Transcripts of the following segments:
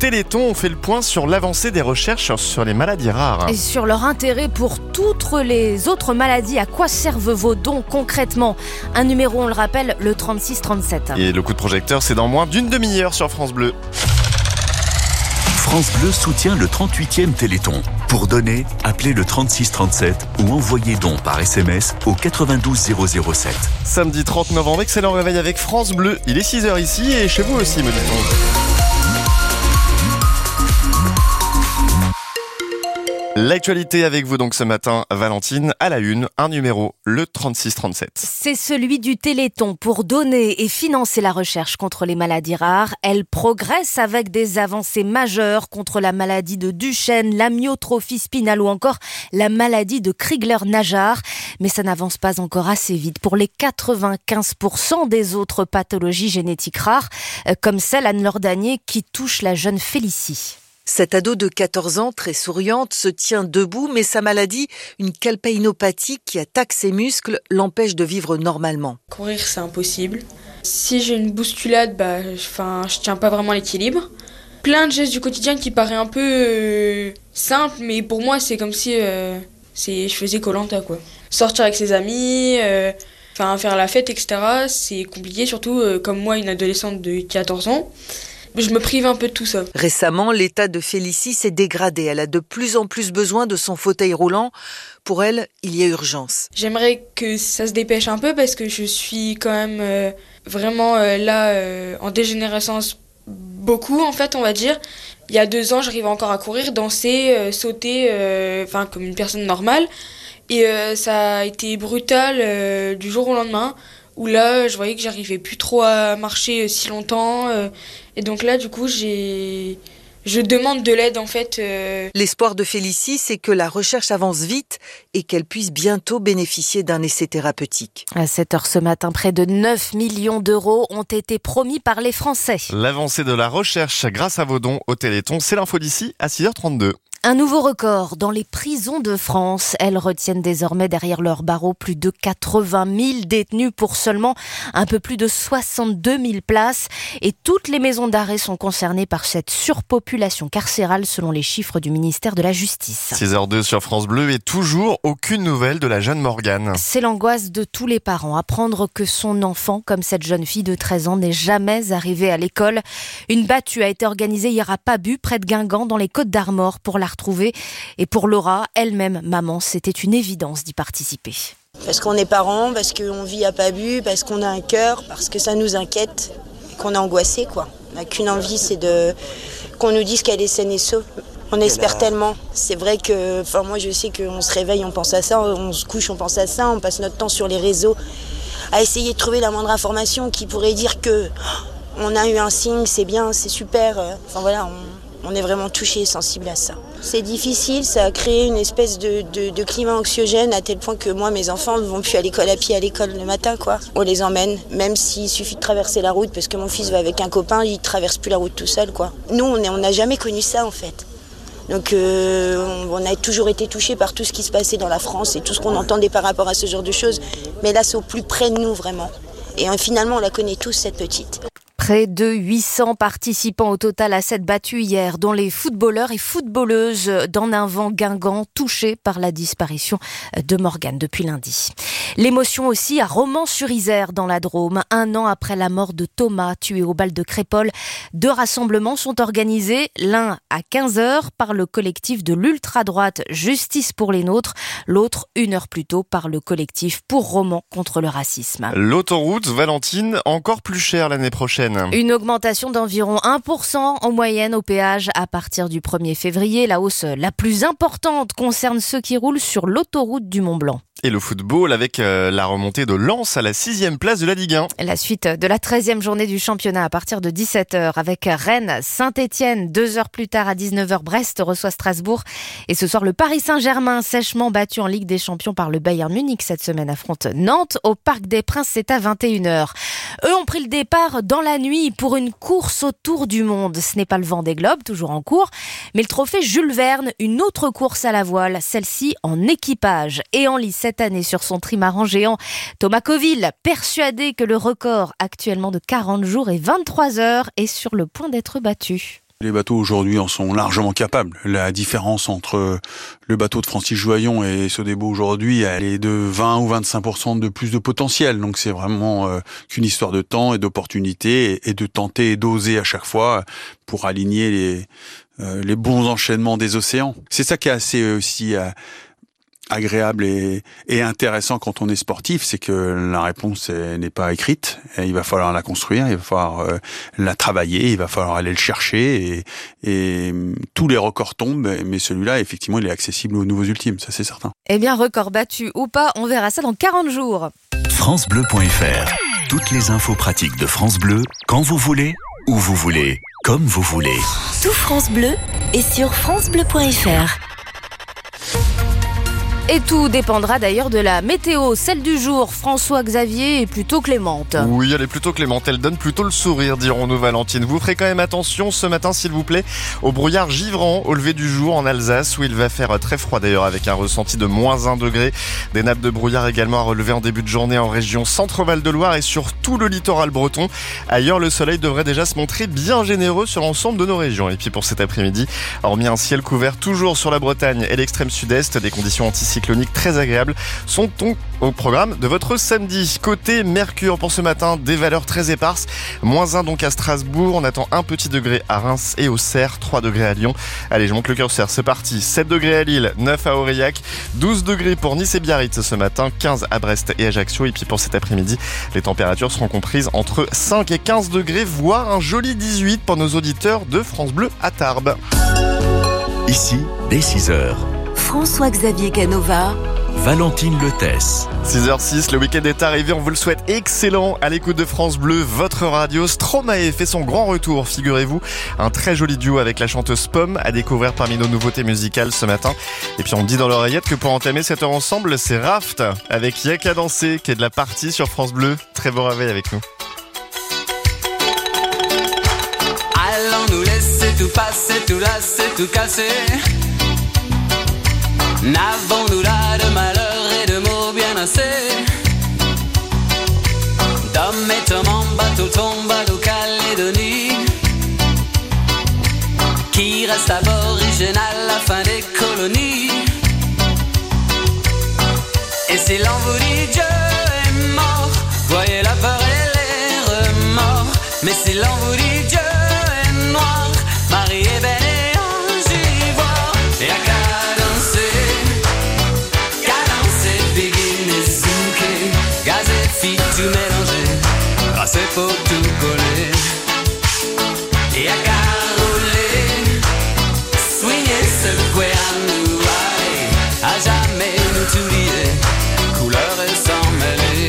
Téléthon, on fait le point sur l'avancée des recherches sur les maladies rares. Et sur leur intérêt pour toutes les autres maladies. À quoi servent vos dons concrètement ? Un numéro, on le rappelle, le 3637. Et le coup de projecteur, c'est dans moins d'une demi-heure sur France Bleu. France Bleu soutient le 38e Téléthon. Pour donner, appelez le 3637 ou envoyez don par SMS au 92 007. Samedi 30 novembre, excellent réveil avec France Bleu. Il est 6h ici et chez vous aussi, me dit-on. L'actualité avec vous donc ce matin, Valentine, à la une, un numéro, le 3637. C'est celui du Téléthon pour donner et financer la recherche contre les maladies rares. Elle progresse avec des avancées majeures contre la maladie de Duchenne, l'amyotrophie spinale ou encore la maladie de Crigler-Najjar. Mais ça n'avance pas encore assez vite pour les 95% des autres pathologies génétiques rares, comme celle Anne-Laure Danier qui touche la jeune Félicie. Cette ado de 14 ans, très souriante, se tient debout, mais sa maladie, une calpaïnopathie qui attaque ses muscles, l'empêche de vivre normalement. Courir, c'est impossible. Si j'ai une bousculade, je tiens pas vraiment l'équilibre. Plein de gestes du quotidien qui paraissent un peu simples, mais pour moi, c'est comme si je faisais Koh-Lanta, quoi. Sortir avec ses amis, faire la fête, etc., c'est compliqué, surtout comme moi, une adolescente de 14 ans. Je me prive un peu de tout ça. Récemment, l'état de Félicie s'est dégradé. Elle a de plus en plus besoin de son fauteuil roulant. Pour elle, il y a urgence. J'aimerais que ça se dépêche un peu parce que je suis quand même vraiment en dégénérescence beaucoup, en fait, on va dire. Il y a 2 ans, j'arrivais encore à courir, danser, sauter, comme une personne normale. Et ça a été brutal du jour au lendemain. Où là, je voyais que j'arrivais plus trop à marcher si longtemps. Et donc là, du coup, je demande de l'aide, en fait. L'espoir de Félicie, c'est que la recherche avance vite et qu'elle puisse bientôt bénéficier d'un essai thérapeutique. À 7h ce matin, près de 9 millions d'euros ont été promis par les Français. L'avancée de la recherche grâce à vos dons au Téléthon, c'est l'info d'ici à 6h32. Un nouveau record dans les prisons de France. Elles retiennent désormais derrière leurs barreaux plus de 80 000 détenus pour seulement un peu plus de 62 000 places. Et toutes les maisons d'arrêt sont concernées par cette surpopulation carcérale selon les chiffres du ministère de la Justice. 6h02 sur France Bleu et toujours aucune nouvelle de la jeune Morgane. C'est l'angoisse de tous les parents. Apprendre que son enfant, comme cette jeune fille de 13 ans, n'est jamais arrivée à l'école. Une battue a été organisée hier à Pabu, près de Guingamp, dans les Côtes-d'Armor, pour la retrouver. Et pour Laura, elle-même maman, c'était une évidence d'y participer. Parce qu'on est parents, parce qu'on vit à Pabu, parce qu'on a un cœur, parce que ça nous inquiète, qu'on est angoissé, quoi. On n'a qu'une envie, c'est qu'on nous dise qu'elle est saine et sauve. On espère tellement. C'est vrai que, moi je sais qu'on se réveille, on pense à ça, on se couche, on pense à ça, on passe notre temps sur les réseaux à essayer de trouver la moindre information qui pourrait dire que on a eu un signe, c'est bien, c'est super. On est vraiment touché et sensible à ça. C'est difficile, ça a créé une espèce de climat anxiogène à tel point que moi, mes enfants ne vont plus à l'école à pied à l'école le matin, quoi. On les emmène, même s'il suffit de traverser la route, parce que mon fils va avec un copain, il ne traverse plus la route tout seul, quoi. Nous, on n'a jamais connu ça, en fait. Donc on a toujours été touchés par tout ce qui se passait dans la France et tout ce qu'on entendait par rapport à ce genre de choses. Mais là, c'est au plus près de nous, vraiment. Et finalement, on la connaît tous, cette petite. Près de 800 participants au total à cette battue hier, dont les footballeurs et footballeuses d'Annavant-Guingamp touchés par la disparition de Morgane depuis lundi. L'émotion aussi à Romans-sur-Isère dans la Drôme. 1 an après la mort de Thomas, tué au bal de Crépol, 2 rassemblements sont organisés, l'un à 15h par le collectif de l'ultra-droite Justice pour les Nôtres, l'autre 1 heure plus tôt par le collectif pour Romans contre le racisme. L'autoroute, Valentine, encore plus chère l'année prochaine. Une augmentation d'environ 1% en moyenne au péage à partir du 1er février. La hausse la plus importante concerne ceux qui roulent sur l'autoroute du Mont-Blanc. Et le football avec la remontée de Lens à la 6e place de la Ligue 1. La suite de la 13e journée du championnat à partir de 17h avec Rennes, Saint-Etienne. 2 heures plus tard à 19h, Brest reçoit Strasbourg. Et ce soir, le Paris Saint-Germain, sèchement battu en Ligue des Champions par le Bayern Munich cette semaine, affronte Nantes au Parc des Princes. C'est à 21h. Eux ont pris le départ dans la nuit pour une course autour du monde. Ce n'est pas le Vendée Globe, toujours en cours, mais le trophée Jules Verne, une autre course à la voile, celle-ci en équipage. Et en lice cette année sur son trimaran géant, Thomas Coville, persuadé que le record actuellement de 40 jours et 23 heures est sur le point d'être battu. Les bateaux aujourd'hui en sont largement capables. La différence entre le bateau de Francis Joyon et Sodebo aujourd'hui, elle est de 20 ou 25% de plus de potentiel. Donc c'est vraiment qu'une histoire de temps et d'opportunité et de tenter et d'oser à chaque fois pour aligner les bons enchaînements des océans. C'est ça qui est assez aussi agréable et intéressant quand on est sportif, c'est que la réponse n'est pas écrite. Et il va falloir la construire, il va falloir la travailler, il va falloir aller le chercher et tous les records tombent, mais celui-là, effectivement, il est accessible aux nouveaux ultimes, ça c'est certain. Eh bien, record battu ou pas, on verra ça dans 40 jours. FranceBleu.fr. Toutes les infos pratiques de France Bleu, quand vous voulez, où vous voulez, comme vous voulez. Tout France Bleu est sur FranceBleu.fr. Et tout dépendra d'ailleurs de la météo. Celle du jour, François-Xavier, est plutôt clémente. Oui, elle est plutôt clémente. Elle donne plutôt le sourire, dirons-nous, Valentine. Vous ferez quand même attention ce matin, s'il vous plaît, au brouillard givrant au lever du jour en Alsace, où il va faire très froid d'ailleurs, avec un ressenti de -1 degré. Des nappes de brouillard également à relever en début de journée en région Centre-Val de Loire et sur tout le littoral breton. Ailleurs, le soleil devrait déjà se montrer bien généreux sur l'ensemble de nos régions. Et puis pour cet après-midi, hormis un ciel couvert toujours sur la Bretagne et l'extrême sud-est, des conditions anticycloniques très agréables sont au programme de votre samedi. Côté Mercure pour ce matin, des valeurs très éparses. -1 donc à Strasbourg. On attend un petit degré à Reims et Auxerre, 3 degrés à Lyon. Allez, je monte le curseur, c'est parti. 7 degrés à Lille, 9 à Aurillac, 12 degrés pour Nice et Biarritz ce matin, 15 à Brest et Ajaccio. Et puis pour cet après-midi, les températures seront comprises entre 5 et 15 degrés, voire un joli 18 pour nos auditeurs de France Bleu à Tarbes. Ici, dès 6h, François-Xavier Canova, Valentine Letès. 6h06, le week-end est arrivé, on vous le souhaite excellent à l'écoute de France Bleu, votre radio. Stromae fait son grand retour, figurez-vous. Un très joli duo avec la chanteuse Pomme à découvrir parmi nos nouveautés musicales ce matin. Et puis on me dit dans l'oreillette que pour entamer cette heure ensemble, c'est Raft avec Y'a qu'à danser qui est de la partie sur France Bleu. Très bon réveil avec nous. Allons nous laisser tout passer, tout lasser, tout casser. N'avons-nous là de malheur et de mots bien assez? D'hommes et hommes en bateau tombe à Calédonie, qui reste aborigène à la fin des colonies. Et si l'on vous dit Dieu est mort, voyez la peur et les remords. Mais si l'on vous dit Dieu est noir, Marie est belle et ange ivoire. Et à tout mélanger, grâce pour tout coller. Et à caroler, swinguer, secouer à nous aller, à jamais nous tout lier, couleur et sans mêler.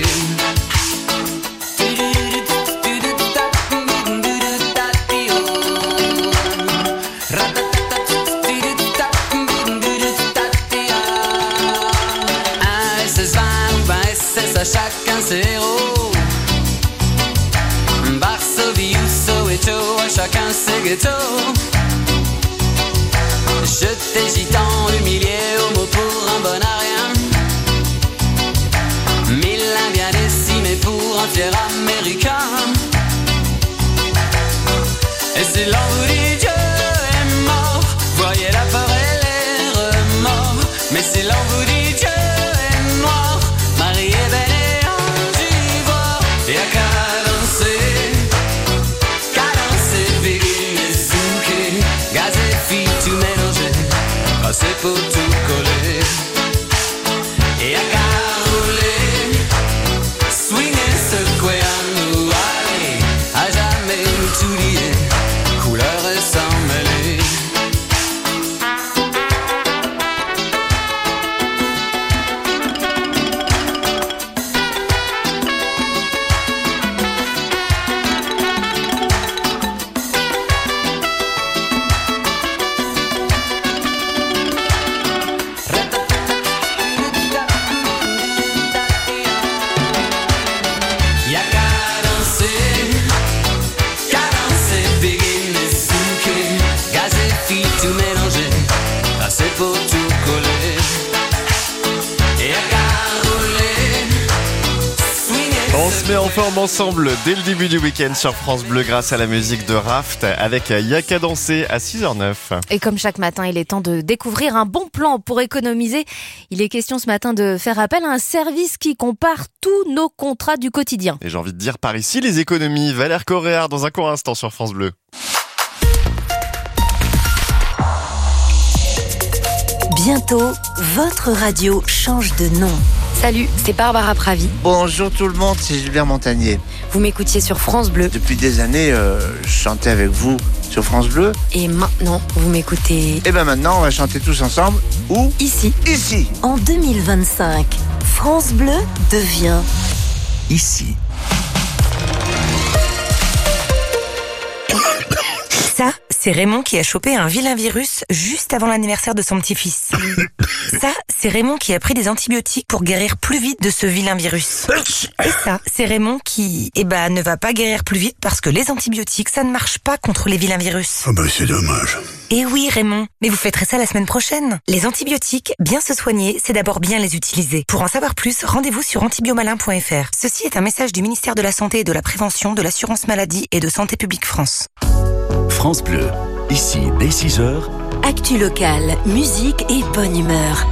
Un SS20 ou 20 SS à chacun ses héros. Varsovie ou Soweto, à chacun ses ghettos. Jeté gitan, humilié, homo pour un bon à rien. 1000 Indiens décimés pour un fier américain. Et si l'on vous dit Dieu est mort, voyez la peur et les remords. Mais si l'on vous dit Dieu est noir, Marie est belle et ange ivoire. Et à cadencer, béguine et zouké, gaz et filles tout mélangé, passé pour tout coller. Et à caroler, swinguer, secouer à nous aller, à jamais nous tout lier, couleur et sans mêler. Y'a cadencer, béguine et zouké, gaz et filles tout mélangé, assez pour tout coller. Et à caroler, swinguer. On se met est en forme ensemble dès le début du week-end sur France Bleu grâce à la musique de Raft avec Yaka Danser à 6h09. Et comme chaque matin, il est temps de découvrir un bon plan pour économiser. Il est question ce matin de faire appel à un service qui compare tous nos contrats du quotidien. Et j'ai envie de dire par ici les économies. Valère Coréard dans un court instant sur France Bleu. Bientôt, votre radio change de nom. Salut, c'est Barbara Pravi. Bonjour tout le monde, c'est Julien Montagnier. Vous m'écoutiez sur France Bleu. Depuis des années, je chantais avec vous sur France Bleu. Et maintenant, vous m'écoutez... Et ben maintenant, on va chanter tous ensemble. Où ? Ici. Ici. En 2025, France Bleu devient... Ici. Ça, c'est Raymond qui a chopé un vilain virus juste avant l'anniversaire de son petit-fils. Ça, c'est Raymond qui a pris des antibiotiques pour guérir plus vite de ce vilain virus. Et ça, c'est Raymond qui, ne va pas guérir plus vite parce que les antibiotiques, ça ne marche pas contre les vilains virus. Ah bah c'est dommage. Et oui, Raymond, mais vous fêterez ça la semaine prochaine. Les antibiotiques, bien se soigner, c'est d'abord bien les utiliser. Pour en savoir plus, rendez-vous sur antibiomalin.fr. Ceci est un message du ministère de la Santé et de la Prévention, de l'Assurance Maladie et de Santé Publique France. France Bleu, ici dès 6h. Actu locale, musique et bonne humeur.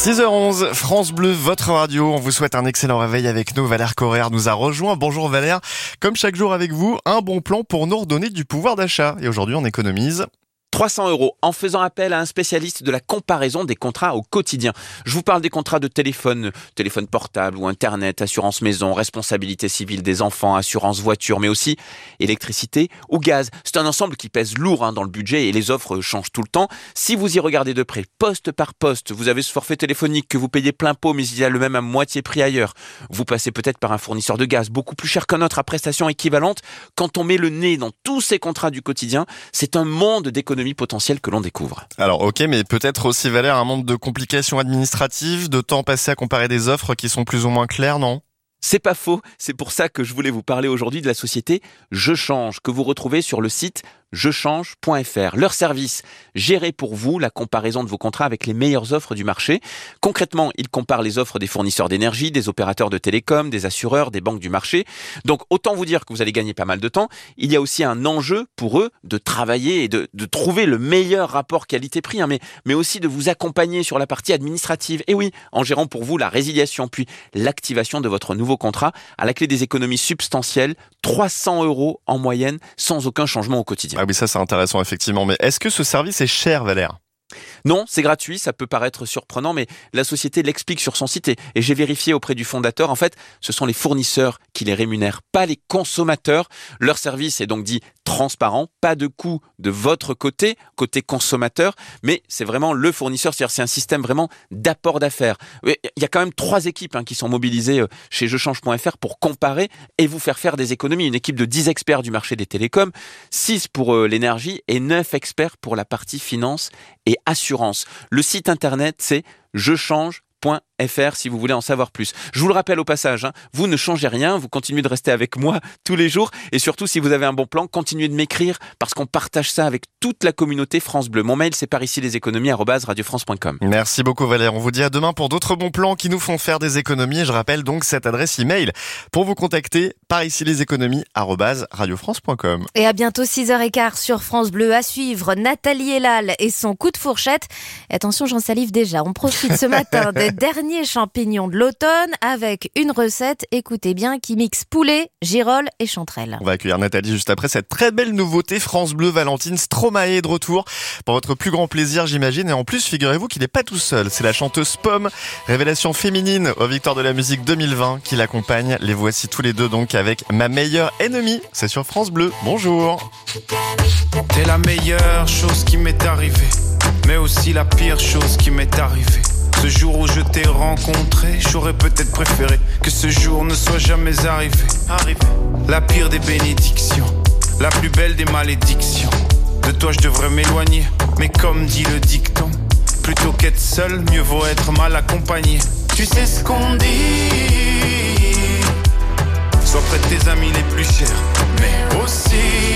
6h11, France Bleu, votre radio. On vous souhaite un excellent réveil avec nous. Valère Coréard nous a rejoint. Bonjour Valère. Comme chaque jour avec vous, un bon plan pour nous redonner du pouvoir d'achat. Et aujourd'hui, on économise 300 € en faisant appel à un spécialiste de la comparaison des contrats au quotidien. Je vous parle des contrats de téléphone portable ou internet, assurance maison, responsabilité civile des enfants, assurance voiture, mais aussi électricité ou gaz. C'est un ensemble qui pèse lourd dans le budget et les offres changent tout le temps. Si vous y regardez de près, poste par poste, vous avez ce forfait téléphonique que vous payez plein pot, mais il y a le même à moitié prix ailleurs. Vous passez peut-être par un fournisseur de gaz beaucoup plus cher qu'un autre à prestation équivalente. Quand on met le nez dans tous ces contrats du quotidien, c'est un monde d'économie potentiel que l'on découvre. Alors ok, mais peut-être aussi Valère un monde de complications administratives, de temps passé à comparer des offres qui sont plus ou moins claires, non ? C'est pas faux, c'est pour ça que je voulais vous parler aujourd'hui de la société Je Change, que vous retrouvez sur le site jechange.fr. Leur service, gérer pour vous la comparaison de vos contrats avec les meilleures offres du marché. Concrètement, ils comparent les offres des fournisseurs d'énergie, des opérateurs de télécom, des assureurs, des banques du marché. Donc autant vous dire que vous allez gagner pas mal de temps. Il y a aussi un enjeu pour eux de travailler et de trouver le meilleur rapport qualité-prix, mais aussi de vous accompagner sur la partie administrative. Et oui, en gérant pour vous la résiliation, puis l'activation de votre nouveau contrat, à la clé des économies substantielles, 300 € en moyenne, sans aucun changement au quotidien. Ah oui, ça c'est intéressant effectivement, mais est-ce que ce service est cher, Valère ? Non, c'est gratuit, ça peut paraître surprenant, mais la société l'explique sur son site et j'ai vérifié auprès du fondateur. En fait, ce sont les fournisseurs qui les rémunèrent, pas les consommateurs. Leur service est donc dit transparent, pas de coût de votre côté consommateur, mais c'est vraiment le fournisseur, c'est-à-dire c'est un système vraiment d'apport d'affaires. Il y a quand même 3 équipes qui sont mobilisées chez jechange.fr pour comparer et vous faire des économies. Une équipe de 10 experts du marché des télécoms, 6 pour l'énergie et 9 experts pour la partie finance et assurance. Le site internet, c'est jechange.fr si vous voulez en savoir plus. Je vous le rappelle au passage, vous ne changez rien, vous continuez de rester avec moi tous les jours et surtout si vous avez un bon plan, continuez de m'écrire parce qu'on partage ça avec toute la communauté France Bleu. Mon mail c'est par ici leséconomies@radiofrance.com. Merci beaucoup Valère, on vous dit à demain pour d'autres bons plans qui nous font faire des économies. Je rappelle donc cette adresse email pour vous contacter, par ici leséconomies@radiofrance.com. Et à bientôt 6h15 sur France Bleu. À suivre Nathalie Elal et son coup de fourchette. Et attention, j'en salive déjà. On profite ce matin des derniers champignons de l'automne avec une recette, écoutez bien, qui mixe poulet, girolles et chanterelles. On va accueillir Nathalie juste après cette très belle nouveauté France Bleu. Valentine Stromae est de retour pour votre plus grand plaisir, j'imagine. Et en plus, figurez-vous qu'il n'est pas tout seul. C'est la chanteuse Pomme, révélation féminine aux Victoires de la musique 2020 qui l'accompagne. Les voici tous les deux donc avec Ma meilleure ennemie. C'est sur France Bleu. Bonjour. T'es la meilleure chose qui m'est arrivée, mais aussi la pire chose qui m'est arrivée. Ce jour où je t'ai rencontré, j'aurais peut-être préféré que ce jour ne soit jamais arrivé. La pire des bénédictions, la plus belle des malédictions. De toi je devrais m'éloigner, mais comme dit le dicton, plutôt qu'être seul, mieux vaut être mal accompagné. Tu sais ce qu'on dit, sois près de tes amis les plus chers, mais aussi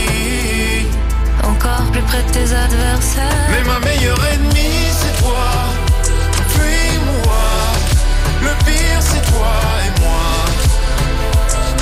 encore plus près de tes adversaires. Mais ma meilleure ennemie c'est toi. Puis moi, le pire c'est toi et moi.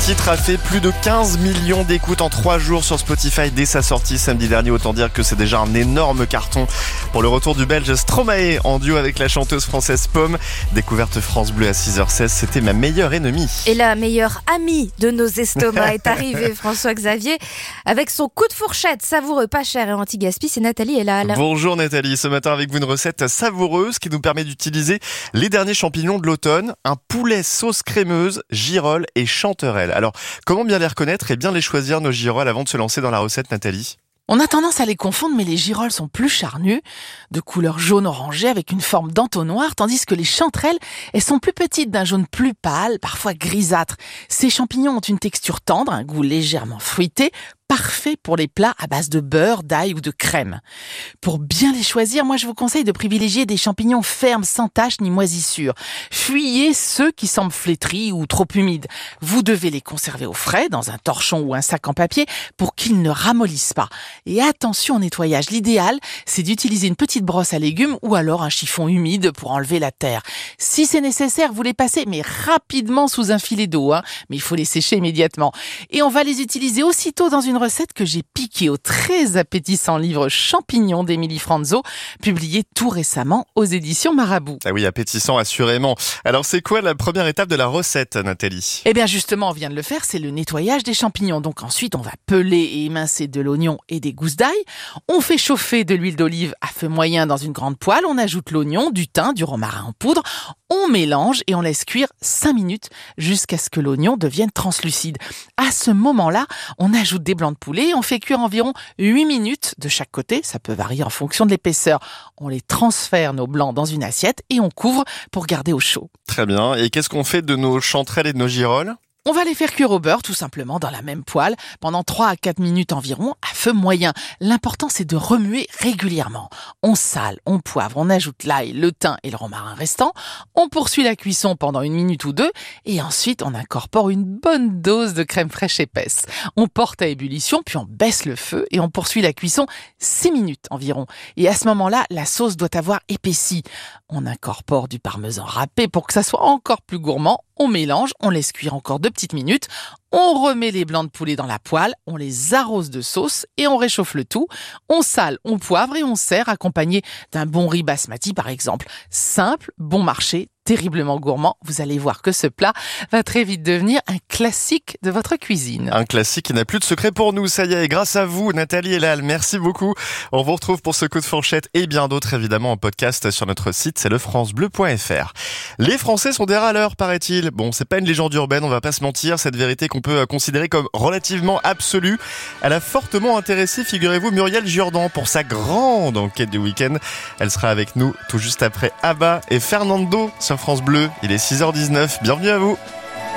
titre a fait plus de 15 millions d'écoutes en 3 jours sur Spotify dès sa sortie samedi dernier. Autant dire que c'est déjà un énorme carton pour le retour du Belge Stromae en duo avec la chanteuse française Pomme. Découverte France Bleu à 6h16, c'était ma meilleure ennemie. Et la meilleure amie de nos estomacs est arrivée, François-Xavier, avec son coup de fourchette savoureux, pas cher et anti-gaspi. C'est Nathalie Elal. Bonjour Nathalie, ce matin avec vous une recette savoureuse qui nous permet d'utiliser les derniers champignons de l'automne, un poulet sauce crémeuse, girolles et chanterelles. Alors, comment bien les reconnaître et bien les choisir nos girolles avant de se lancer dans la recette, Nathalie ? On a tendance à les confondre, mais les girolles sont plus charnues, de couleur jaune-orangé avec une forme d'entonnoir, tandis que les chanterelles, elles sont plus petites, d'un jaune plus pâle, parfois grisâtre. Ces champignons ont une texture tendre, un goût légèrement fruité, parfait pour les plats à base de beurre, d'ail ou de crème. Pour bien les choisir, moi je vous conseille de privilégier des champignons fermes, sans taches ni moisissures. Fuyez ceux qui semblent flétris ou trop humides. Vous devez les conserver au frais, dans un torchon ou un sac en papier, pour qu'ils ne ramollissent pas. Et attention au nettoyage. L'idéal, c'est d'utiliser une petite brosse à légumes ou alors un chiffon humide pour enlever la terre. Si c'est nécessaire, vous les passez, mais rapidement sous un filet d'eau, mais il faut les sécher immédiatement. Et on va les utiliser aussitôt dans une recette que j'ai piquée au très appétissant livre Champignons d'Émilie Franzo, publié tout récemment aux éditions Marabout. Ah oui, appétissant assurément. Alors c'est quoi la première étape de la recette, Nathalie ? Eh bien justement, on vient de le faire, c'est le nettoyage des champignons. Donc ensuite, on va peler et émincer de l'oignon et des gousses d'ail. On fait chauffer de l'huile d'olive à feu moyen dans une grande poêle. On ajoute l'oignon, du thym, du romarin en poudre. On mélange et on laisse cuire 5 minutes jusqu'à ce que l'oignon devienne translucide. À ce moment-là, on ajoute des blancs de poulet et on fait cuire environ 8 minutes de chaque côté. Ça peut varier en fonction de l'épaisseur. On les transfère, nos blancs, dans une assiette et on couvre pour garder au chaud. Très bien. Et qu'est-ce qu'on fait de nos chanterelles et de nos girolles ? On va les faire cuire au beurre, tout simplement, dans la même poêle, pendant 3 à 4 minutes environ, à feu moyen. L'important, c'est de remuer régulièrement. On sale, on poivre, on ajoute l'ail, le thym et le romarin restant. On poursuit la cuisson pendant 1 minute ou 2, et ensuite, on incorpore une bonne dose de crème fraîche épaisse. On porte à ébullition, puis on baisse le feu, et on poursuit la cuisson 6 minutes environ. Et à ce moment-là, la sauce doit avoir épaissi. On incorpore du parmesan râpé pour que ça soit encore plus gourmand. On mélange, on laisse cuire encore 2 petites minutes, on remet les blancs de poulet dans la poêle, on les arrose de sauce et on réchauffe le tout. On sale, on poivre et on sert accompagné d'un bon riz basmati par exemple. Simple, bon marché, terriblement gourmand. Vous allez voir que ce plat va très vite devenir un classique de votre cuisine. Un classique qui n'a plus de secret pour nous, ça y est, grâce à vous Nathalie Elal, merci beaucoup. On vous retrouve pour ce coup de fourchette et bien d'autres évidemment en podcast sur notre site, c'est lefrancebleu.fr. Les Français sont des râleurs, paraît-il. Bon, c'est pas une légende urbaine, on va pas se mentir, cette vérité qu'on peut considérer comme relativement absolue. Elle a fortement intéressé, figurez-vous, Muriel Jourdan pour sa grande enquête du week-end. Elle sera avec nous tout juste après Abba et Fernando sur France Bleu. Il est 6h19, bienvenue à vous.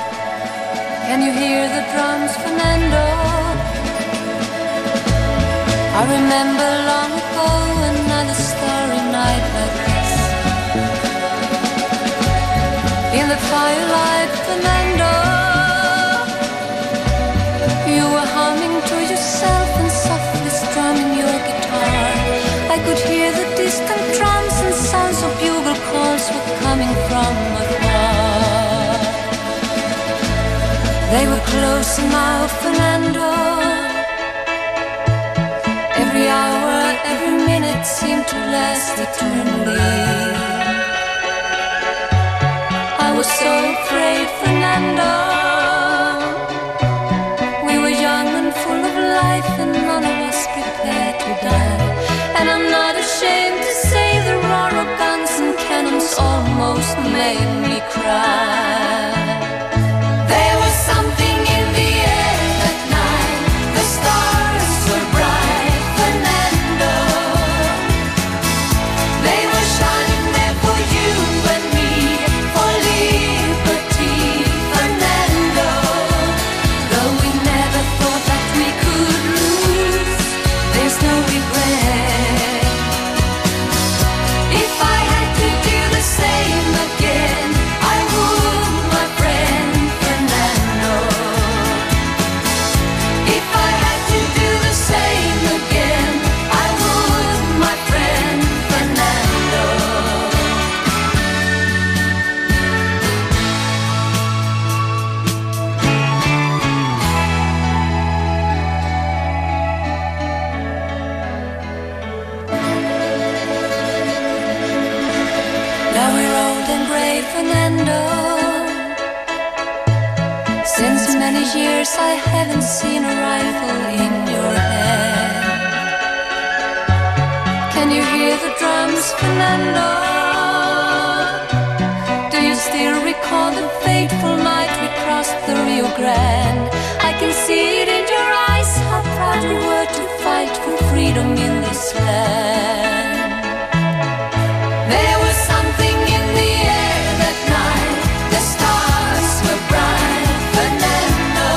Can you hear the drums, Fernando? I remember long ago another starry night like this. In the firelight, Fernando, you were humming to yourself and softly strumming your guitar. I could hear the distant drums and sounds of bugle calls were coming from afar. They were close now, Fernando. Every hour, every minute seemed to last eternally. I was so afraid, Fernando. We were young and full of life and none of us prepared to die. And I'm not ashamed to say the roar of guns and cannons almost made me cry. There was something in the air that night. The stars were bright, Fernando. They were shining there for you and me, for liberty, Fernando. Though we never thought that we could lose, there's no regret. If I had to do the same again, I would. Since many years I haven't seen a rifle in your hand. Can you hear the drums, Fernando? Do you still recall the fateful night we crossed the Rio Grande? I can see it in your eyes, how proud you were to fight for freedom in this land. There was something in the air that night, the stars were bright, Fernando.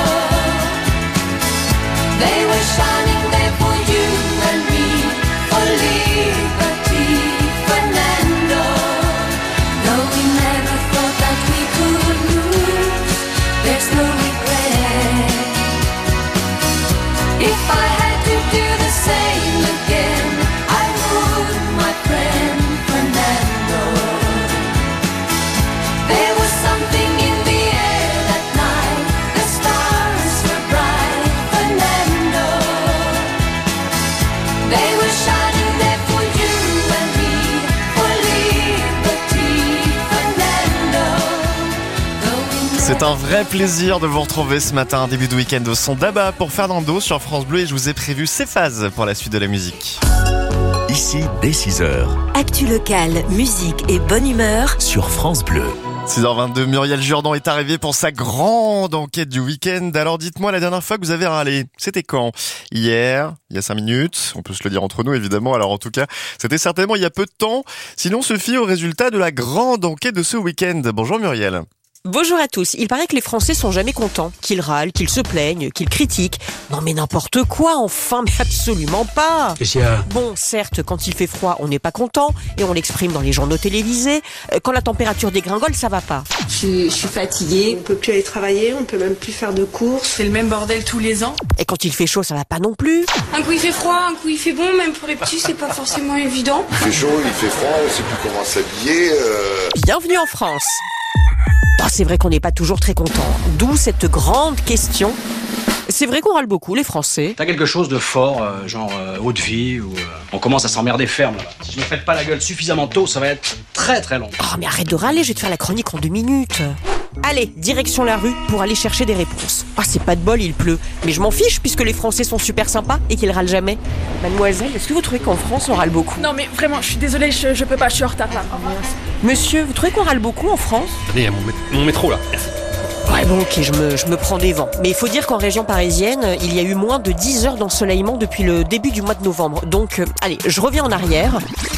They were shining there for you and me, for liberty, Fernando. Though we never thought that we could lose, there's no regret. If I had to do the same again, I would, my friend Fernando. There was something in the air that night, the stars were bright, Fernando. They were shining there for you and me, for liberty, Fernando. C'est un vrai plaisir de vous retrouver ce matin, début de week-end au son d'Abba pour Fernando sur France Bleu, et je vous ai prévu ces phases pour la suite de la musique. Ici, dès 6h, Actu locale, musique et bonne humeur. sur France Bleu. 6h22, Muriel Jourdan est arrivée pour sa grande enquête du week-end. Alors dites-moi, la dernière fois que vous avez râlé, c'était quand? Hier, il y a 5 minutes, on peut se le dire entre nous évidemment. Alors en tout cas, c'était certainement il y a peu de temps. Sinon, on se fie au résultat de la grande enquête de ce week-end. Bonjour Muriel. Bonjour à tous. Il paraît que les Français sont jamais contents, qu'ils râlent, qu'ils se plaignent, qu'ils critiquent. Non mais n'importe quoi, enfin, mais absolument pas. Qu'est-ce qu'il y a ? Bon, certes, quand il fait froid, on n'est pas content et on l'exprime dans les journaux télévisés. Quand la température dégringole, ça va pas. Je suis fatiguée, on peut plus aller travailler, on peut même plus faire de courses. C'est le même bordel tous les ans. Et quand il fait chaud, ça va pas non plus. Un coup il fait froid, un coup il fait bon, même pour les petits c'est pas forcément évident. Il fait chaud, il fait froid, on sait plus comment s'habiller. Bienvenue en France. Oh, c'est vrai qu'on n'est pas toujours très content. D'où cette grande question. C'est vrai qu'on râle beaucoup, les Français. T'as quelque chose de fort, genre eau de vie, ou on commence à s'emmerder ferme là. Si je me fête pas la gueule suffisamment tôt, ça va être très très long. Oh mais arrête de râler, je vais te faire la chronique en 2 minutes. Allez, direction la rue pour aller chercher des réponses. Ah, c'est pas de bol, il pleut. Mais je m'en fiche puisque les Français sont super sympas et qu'ils râlent jamais. Mademoiselle, est-ce que vous trouvez qu'en France on râle beaucoup? Non mais vraiment, je suis désolée, je peux pas, je suis en retard là. Monsieur, vous trouvez qu'on râle beaucoup en France? Attendez, il y a mon métro là. Ouais bon ok, je me prends des vents. Mais il faut dire qu'en région parisienne, il y a eu moins de 10 heures d'ensoleillement depuis le début du mois de novembre. Donc, allez, je reviens en arrière.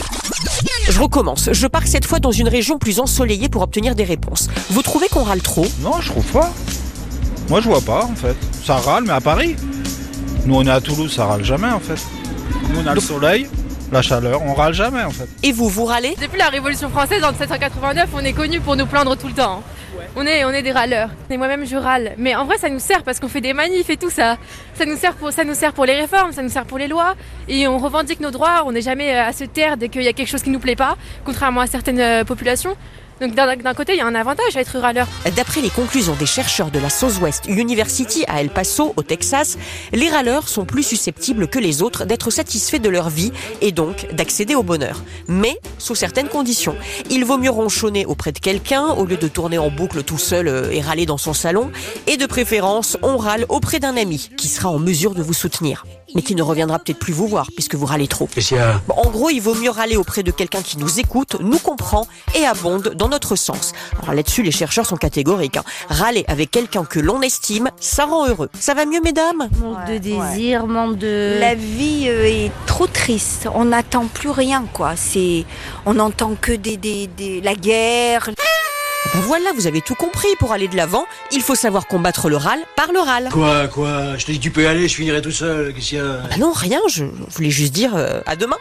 Je recommence. Je pars cette fois dans une région plus ensoleillée pour obtenir des réponses. Vous trouvez qu'on râle trop? Non, je trouve pas. Moi, je vois pas, en fait. Ça râle, mais à Paris. Nous, on est à Toulouse, ça râle jamais, en fait. Nous, on a le soleil, la chaleur, on râle jamais, en fait. Et vous râlez? Depuis la Révolution française, en 1789, on est connus pour nous plaindre tout le temps. On est des râleurs. Et moi-même, je râle. Mais en vrai, ça nous sert parce qu'on fait des manifs et tout ça. Ça nous sert pour les réformes, ça nous sert pour les lois. Et on revendique nos droits. On n'est jamais à se taire dès qu'il y a quelque chose qui nous plaît pas, contrairement à certaines populations. Donc d'un côté, il y a un avantage à être râleur. D'après les conclusions des chercheurs de la Southwest University à El Paso, au Texas, les râleurs sont plus susceptibles que les autres d'être satisfaits de leur vie et donc d'accéder au bonheur. Mais sous certaines conditions. Il vaut mieux ronchonner auprès de quelqu'un au lieu de tourner en boucle tout seul et râler dans son salon. Et de préférence, on râle auprès d'un ami qui sera en mesure de vous soutenir. Mais qui ne reviendra peut-être plus vous voir puisque vous râlez trop. Bon, en gros, il vaut mieux râler auprès de quelqu'un qui nous écoute, nous comprend et abonde dans notre sens. Alors là-dessus, les chercheurs sont catégoriques. Râler avec quelqu'un que l'on estime, ça rend heureux. Ça va mieux, mesdames? Manque de désir, manque de... La vie est trop triste. On n'attend plus rien, quoi. On n'entend que la guerre. Ben voilà, vous avez tout compris. Pour aller de l'avant, il faut savoir combattre le râle par le râle. Quoi? Je te dis tu peux y aller, je finirai tout seul. Qu'est-ce qu'il y a? Ben non, rien, je voulais juste dire à demain.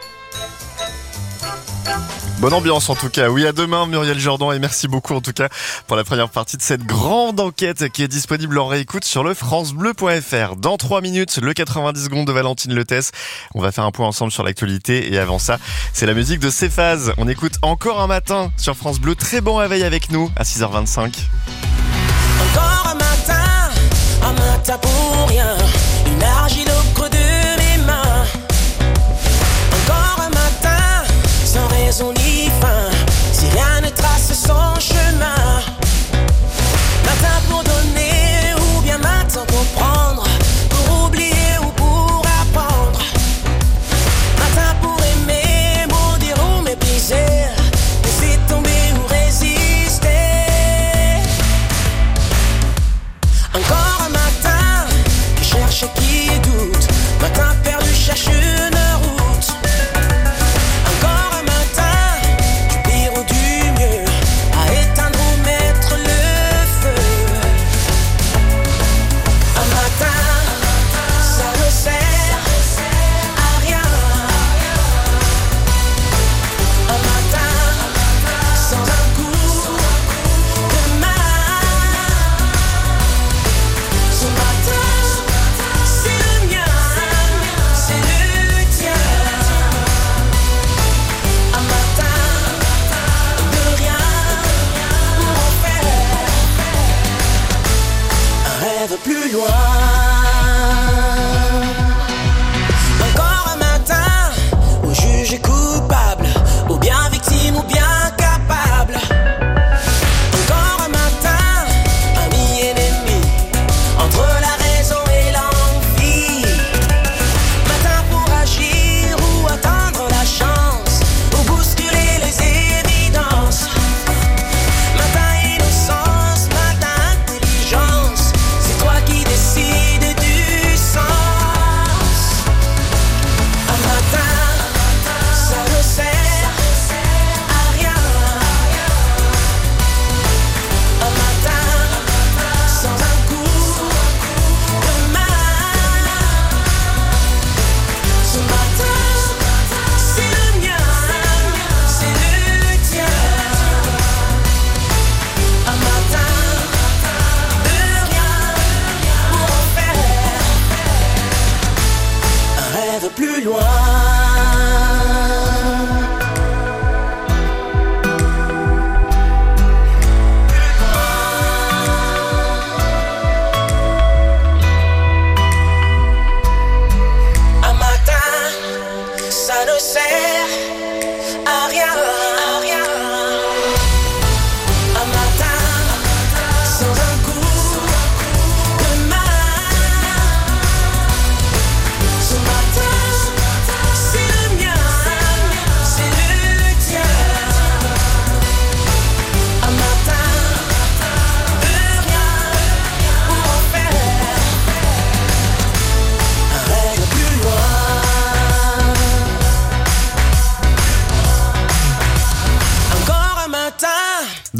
Bonne ambiance en tout cas. Oui, à demain Muriel Jourdan, et merci beaucoup en tout cas pour la première partie de cette grande enquête qui est disponible en réécoute sur le francebleu.fr. Dans 3 minutes, le 90 secondes de Valentine Letès. On va faire un point ensemble sur l'actualité, et avant ça, c'est la musique de Céphase. On écoute Encore un matin sur France Bleu. Très bon réveil avec nous à 6h25. Encore un matin pour rien, une argile au creux de mes mains. Encore un matin, sans raison ni fin, si rien ne trace son chemin. Matin pour donner ou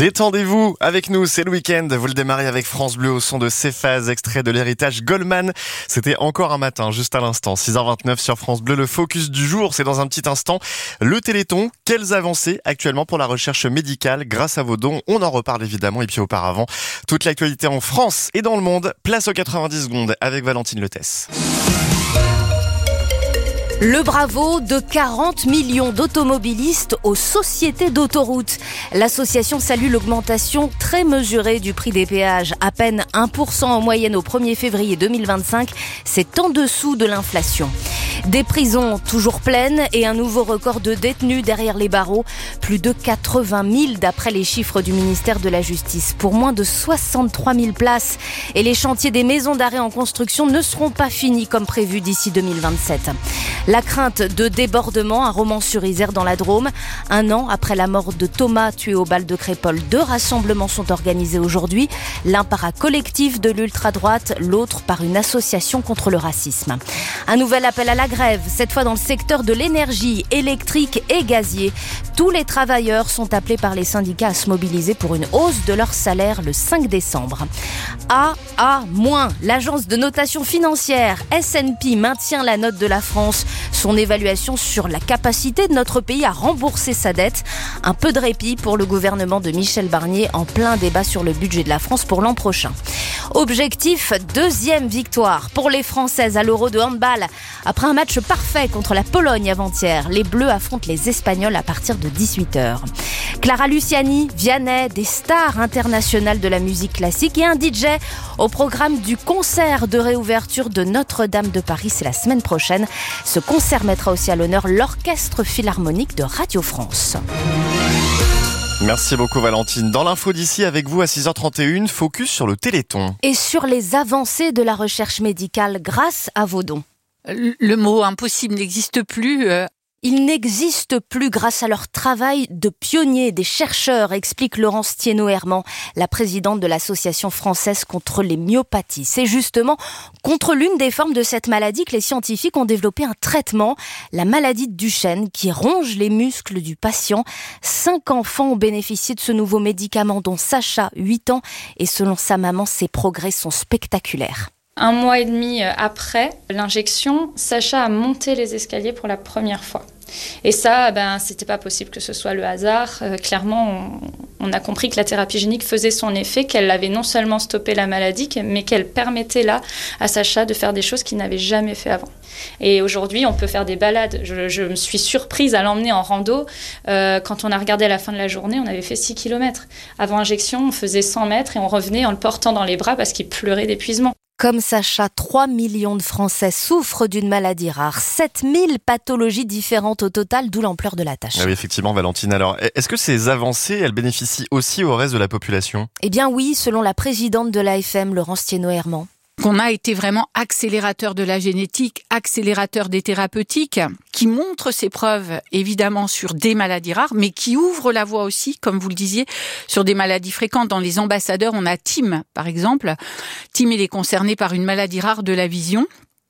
Détendez-vous avec nous, c'est le week-end. Vous le démarrez avec France Bleu au son de Céphase, extrait de l'héritage Goldman. C'était encore un matin, juste à l'instant. 6h29 sur France Bleu. Le focus du jour, c'est dans un petit instant. Le Téléthon, quelles avancées actuellement pour la recherche médicale grâce à vos dons? On en reparle évidemment. Et puis auparavant, toute l'actualité en France et dans le monde. Place aux 90 secondes avec Valentine Letès. Le bravo de 40 millions d'automobilistes aux sociétés d'autoroutes. L'association salue l'augmentation très mesurée du prix des péages, à peine 1% en moyenne au 1er février 2025. C'est en dessous de l'inflation. Des prisons toujours pleines et un nouveau record de détenus derrière les barreaux. Plus de 80 000 d'après les chiffres du ministère de la Justice, pour moins de 63 000 places. Et les chantiers des maisons d'arrêt en construction ne seront pas finis comme prévu d'ici 2027. La crainte de débordement à Romans-sur-Isère dans la Drôme. 1 an après la mort de Thomas tué au bal de Crépol, 2 rassemblements sont organisés aujourd'hui. L'un par un collectif de l'ultra-droite, l'autre par une association contre le racisme. Un nouvel appel à la grève, cette fois dans le secteur de l'énergie électrique et gazier. Tous les travailleurs sont appelés par les syndicats à se mobiliser pour une hausse de leur salaire le 5 décembre. AA-, l'agence de notation financière S&P maintient la note de la France. Son évaluation sur la capacité de notre pays à rembourser sa dette. Un peu de répit pour le gouvernement de Michel Barnier en plein débat sur le budget de la France pour l'an prochain. Objectif, 2e victoire pour les Françaises à l'Euro de handball. Après un match parfait contre la Pologne avant-hier, les Bleus affrontent les Espagnols à partir de 18h. Clara Luciani, Vianney, des stars internationales de la musique classique et un DJ au programme du concert de réouverture de Notre-Dame de Paris. C'est la semaine prochaine. Ce concert mettra aussi à l'honneur l'Orchestre Philharmonique de Radio France. Merci beaucoup Valentine. Dans l'info d'ici avec vous à 6h31, focus sur le Téléthon. Et sur les avancées de la recherche médicale grâce à vos dons. Le mot impossible n'existe plus. Il n'existe plus grâce à leur travail de pionniers, des chercheurs, explique Laurence Thienot-Herman, la présidente de l'Association française contre les myopathies. C'est justement contre l'une des formes de cette maladie que les scientifiques ont développé un traitement, la maladie de Duchenne, qui ronge les muscles du patient. 5 enfants ont bénéficié de ce nouveau médicament, dont Sacha, 8 ans, et selon sa maman, ses progrès sont spectaculaires. 1 mois et demi après l'injection, Sacha a monté les escaliers pour la première fois. Et ça, c'était pas possible que ce soit le hasard. Clairement, on a compris que la thérapie génique faisait son effet, qu'elle avait non seulement stoppé la maladie, mais qu'elle permettait là à Sacha de faire des choses qu'il n'avait jamais fait avant. Et aujourd'hui, on peut faire des balades. Je me suis surprise à l'emmener en rando. Quand on a regardé à la fin de la journée, on avait fait 6 km. Avant injection, on faisait 100 mètres et on revenait en le portant dans les bras parce qu'il pleurait d'épuisement. Comme Sacha, 3 millions de Français souffrent d'une maladie rare. 7000 pathologies différentes au total, d'où l'ampleur de la tâche. Ah oui, effectivement, Valentine. Alors, est-ce que ces avancées, elles bénéficient aussi au reste de la population? Eh bien oui, selon la présidente de l'AFM, Laurence Thienot-Herman. Qu'on a été vraiment accélérateur de la génétique, accélérateur des thérapeutiques, qui montre ses preuves évidemment sur des maladies rares, mais qui ouvre la voie aussi, comme vous le disiez, sur des maladies fréquentes. Dans les ambassadeurs, on a Tim, par exemple. Tim, il est concerné par une maladie rare de la vision.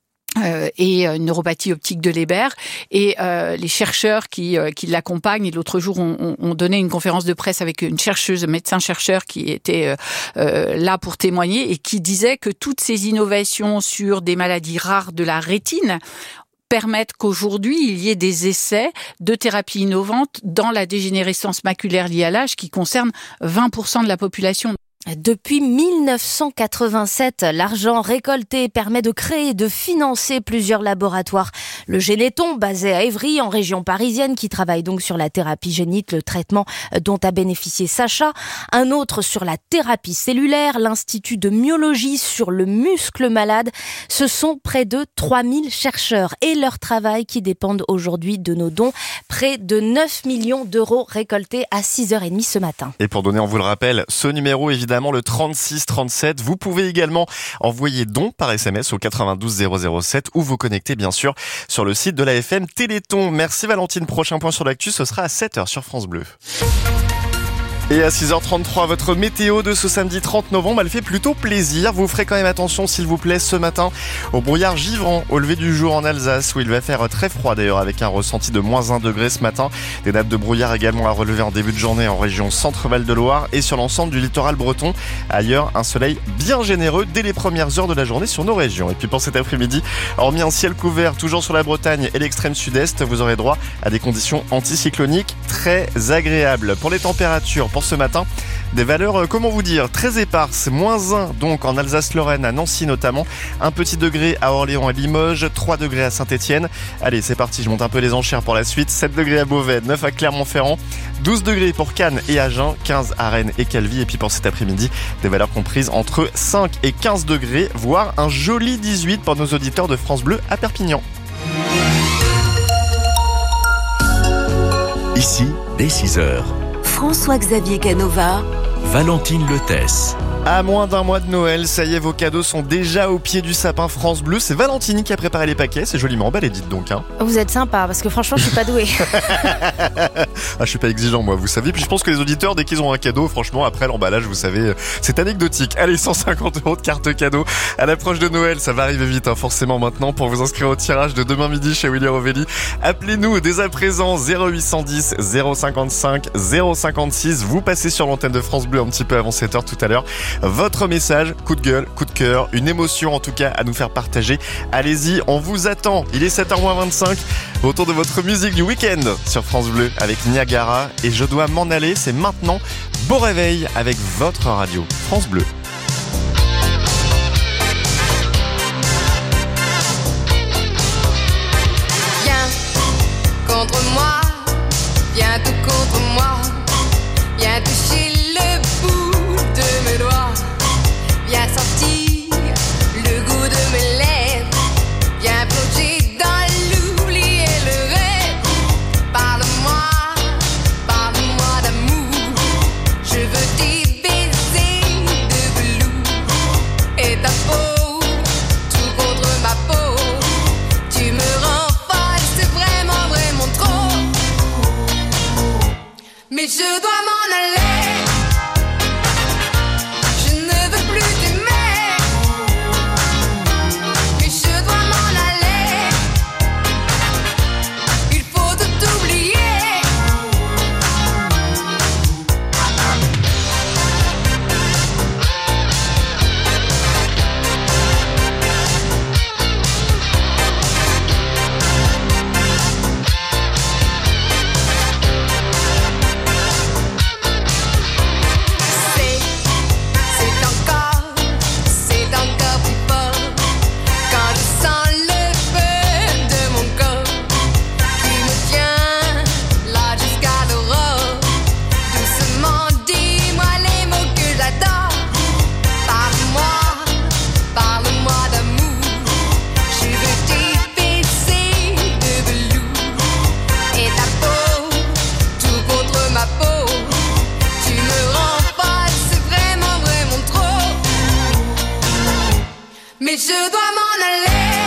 Et une neuropathie optique de Leber, et les chercheurs qui l'accompagnent. Et l'autre jour, on donnait une conférence de presse avec une chercheuse, médecin-chercheur qui était là pour témoigner et qui disait que toutes ces innovations sur des maladies rares de la rétine permettent qu'aujourd'hui, il y ait des essais de thérapies innovantes dans la dégénérescence maculaire liée à l'âge qui concerne 20% de la population. Depuis 1987, l'argent récolté permet de créer et de financer plusieurs laboratoires. Le Généton, basé à Évry, en région parisienne, qui travaille donc sur la thérapie génique, le traitement dont a bénéficié Sacha. Un autre sur la thérapie cellulaire, l'Institut de myologie sur le muscle malade. Ce sont près de 3000 chercheurs et leur travail qui dépendent aujourd'hui de nos dons. Près de 9 millions d'euros récoltés à 6h30 ce matin. Et pour donner, on vous le rappelle, ce numéro évidemment le 3637. Vous pouvez également envoyer don par SMS au 92 007 ou vous connecter bien sûr sur le site de l'AFM Téléthon. Merci Valentine. Prochain point sur l'actu, ce sera à 7h sur France Bleu. Et à 6h33, votre météo de ce samedi 30 novembre, elle fait plutôt plaisir. Vous ferez quand même attention, s'il vous plaît, ce matin au brouillard givrant au lever du jour en Alsace, où il va faire très froid d'ailleurs, avec un ressenti de -1 degré ce matin. Des nappes de brouillard également à relever en début de journée en région Centre-Val de Loire et sur l'ensemble du littoral breton. Ailleurs, un soleil bien généreux dès les premières heures de la journée sur nos régions. Et puis pour cet après-midi, hormis un ciel couvert toujours sur la Bretagne et l'extrême sud-est, vous aurez droit à des conditions anticycloniques très agréables. Pour les températures, pour ce matin, des valeurs, comment vous dire, très éparses. -1 donc en Alsace-Lorraine, à Nancy notamment. 1 petit degré à Orléans et Limoges, 3 degrés à Saint-Étienne. Allez, c'est parti, je monte un peu les enchères pour la suite. 7 degrés à Beauvais, 9 à Clermont-Ferrand, 12 degrés pour Cannes et Agen, 15 à Rennes et Calvi. Et puis pour cet après-midi, des valeurs comprises entre 5 et 15 degrés, voire un joli 18 pour nos auditeurs de France Bleu à Perpignan. Ici, dès 6h, François-Xavier Canova, Valentine Lethesse. À moins d'un mois de Noël, ça y est, vos cadeaux sont déjà au pied du sapin France Bleu. C'est Valentine qui a préparé les paquets, c'est joliment emballé, dites donc. Hein. Vous êtes sympa, parce que franchement, je suis pas douée. Je suis pas exigeant, moi, vous savez. Puis je pense que les auditeurs, dès qu'ils ont un cadeau, franchement, après l'emballage, vous savez, c'est anecdotique. Allez, 150 € de carte cadeau. À l'approche de Noël, ça va arriver vite, forcément maintenant. Pour vous inscrire au tirage de demain midi chez Willy Rovelli, appelez-nous dès à présent 0810 055 056. Vous passez sur l'antenne de France Bleu un petit peu avant 7h tout à l'heure. Votre message, coup de gueule, coup de cœur, une émotion en tout cas à nous faire partager. Allez-y, on vous attend. Il est 7h25, autour de votre musique du week-end sur France Bleu avec Niagara. Et je dois m'en aller, c'est maintenant. Beau réveil avec votre radio France Bleu. Viens contre moi, viens tout contre moi, viens toucher le bout de mes doigts. Viens sentir le goût de mes lèvres. Viens plonger dans l'oubli et le rêve. Parle-moi, parle-moi d'amour. Je veux tes baisers de velours. Et ta peau, tout contre ma peau. Tu me rends folle, c'est vraiment, vraiment trop. Mais je dois m'en aller. Mais je dois m'en aller.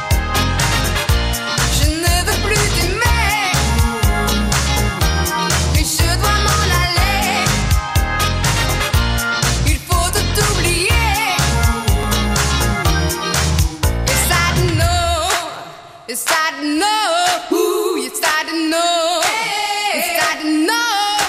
Je ne veux plus t'aimer. Mais je dois m'en aller. Il faut tout oublier. Yes, I know. Yes, I know. Ooh, yes, I know. Yes, I know.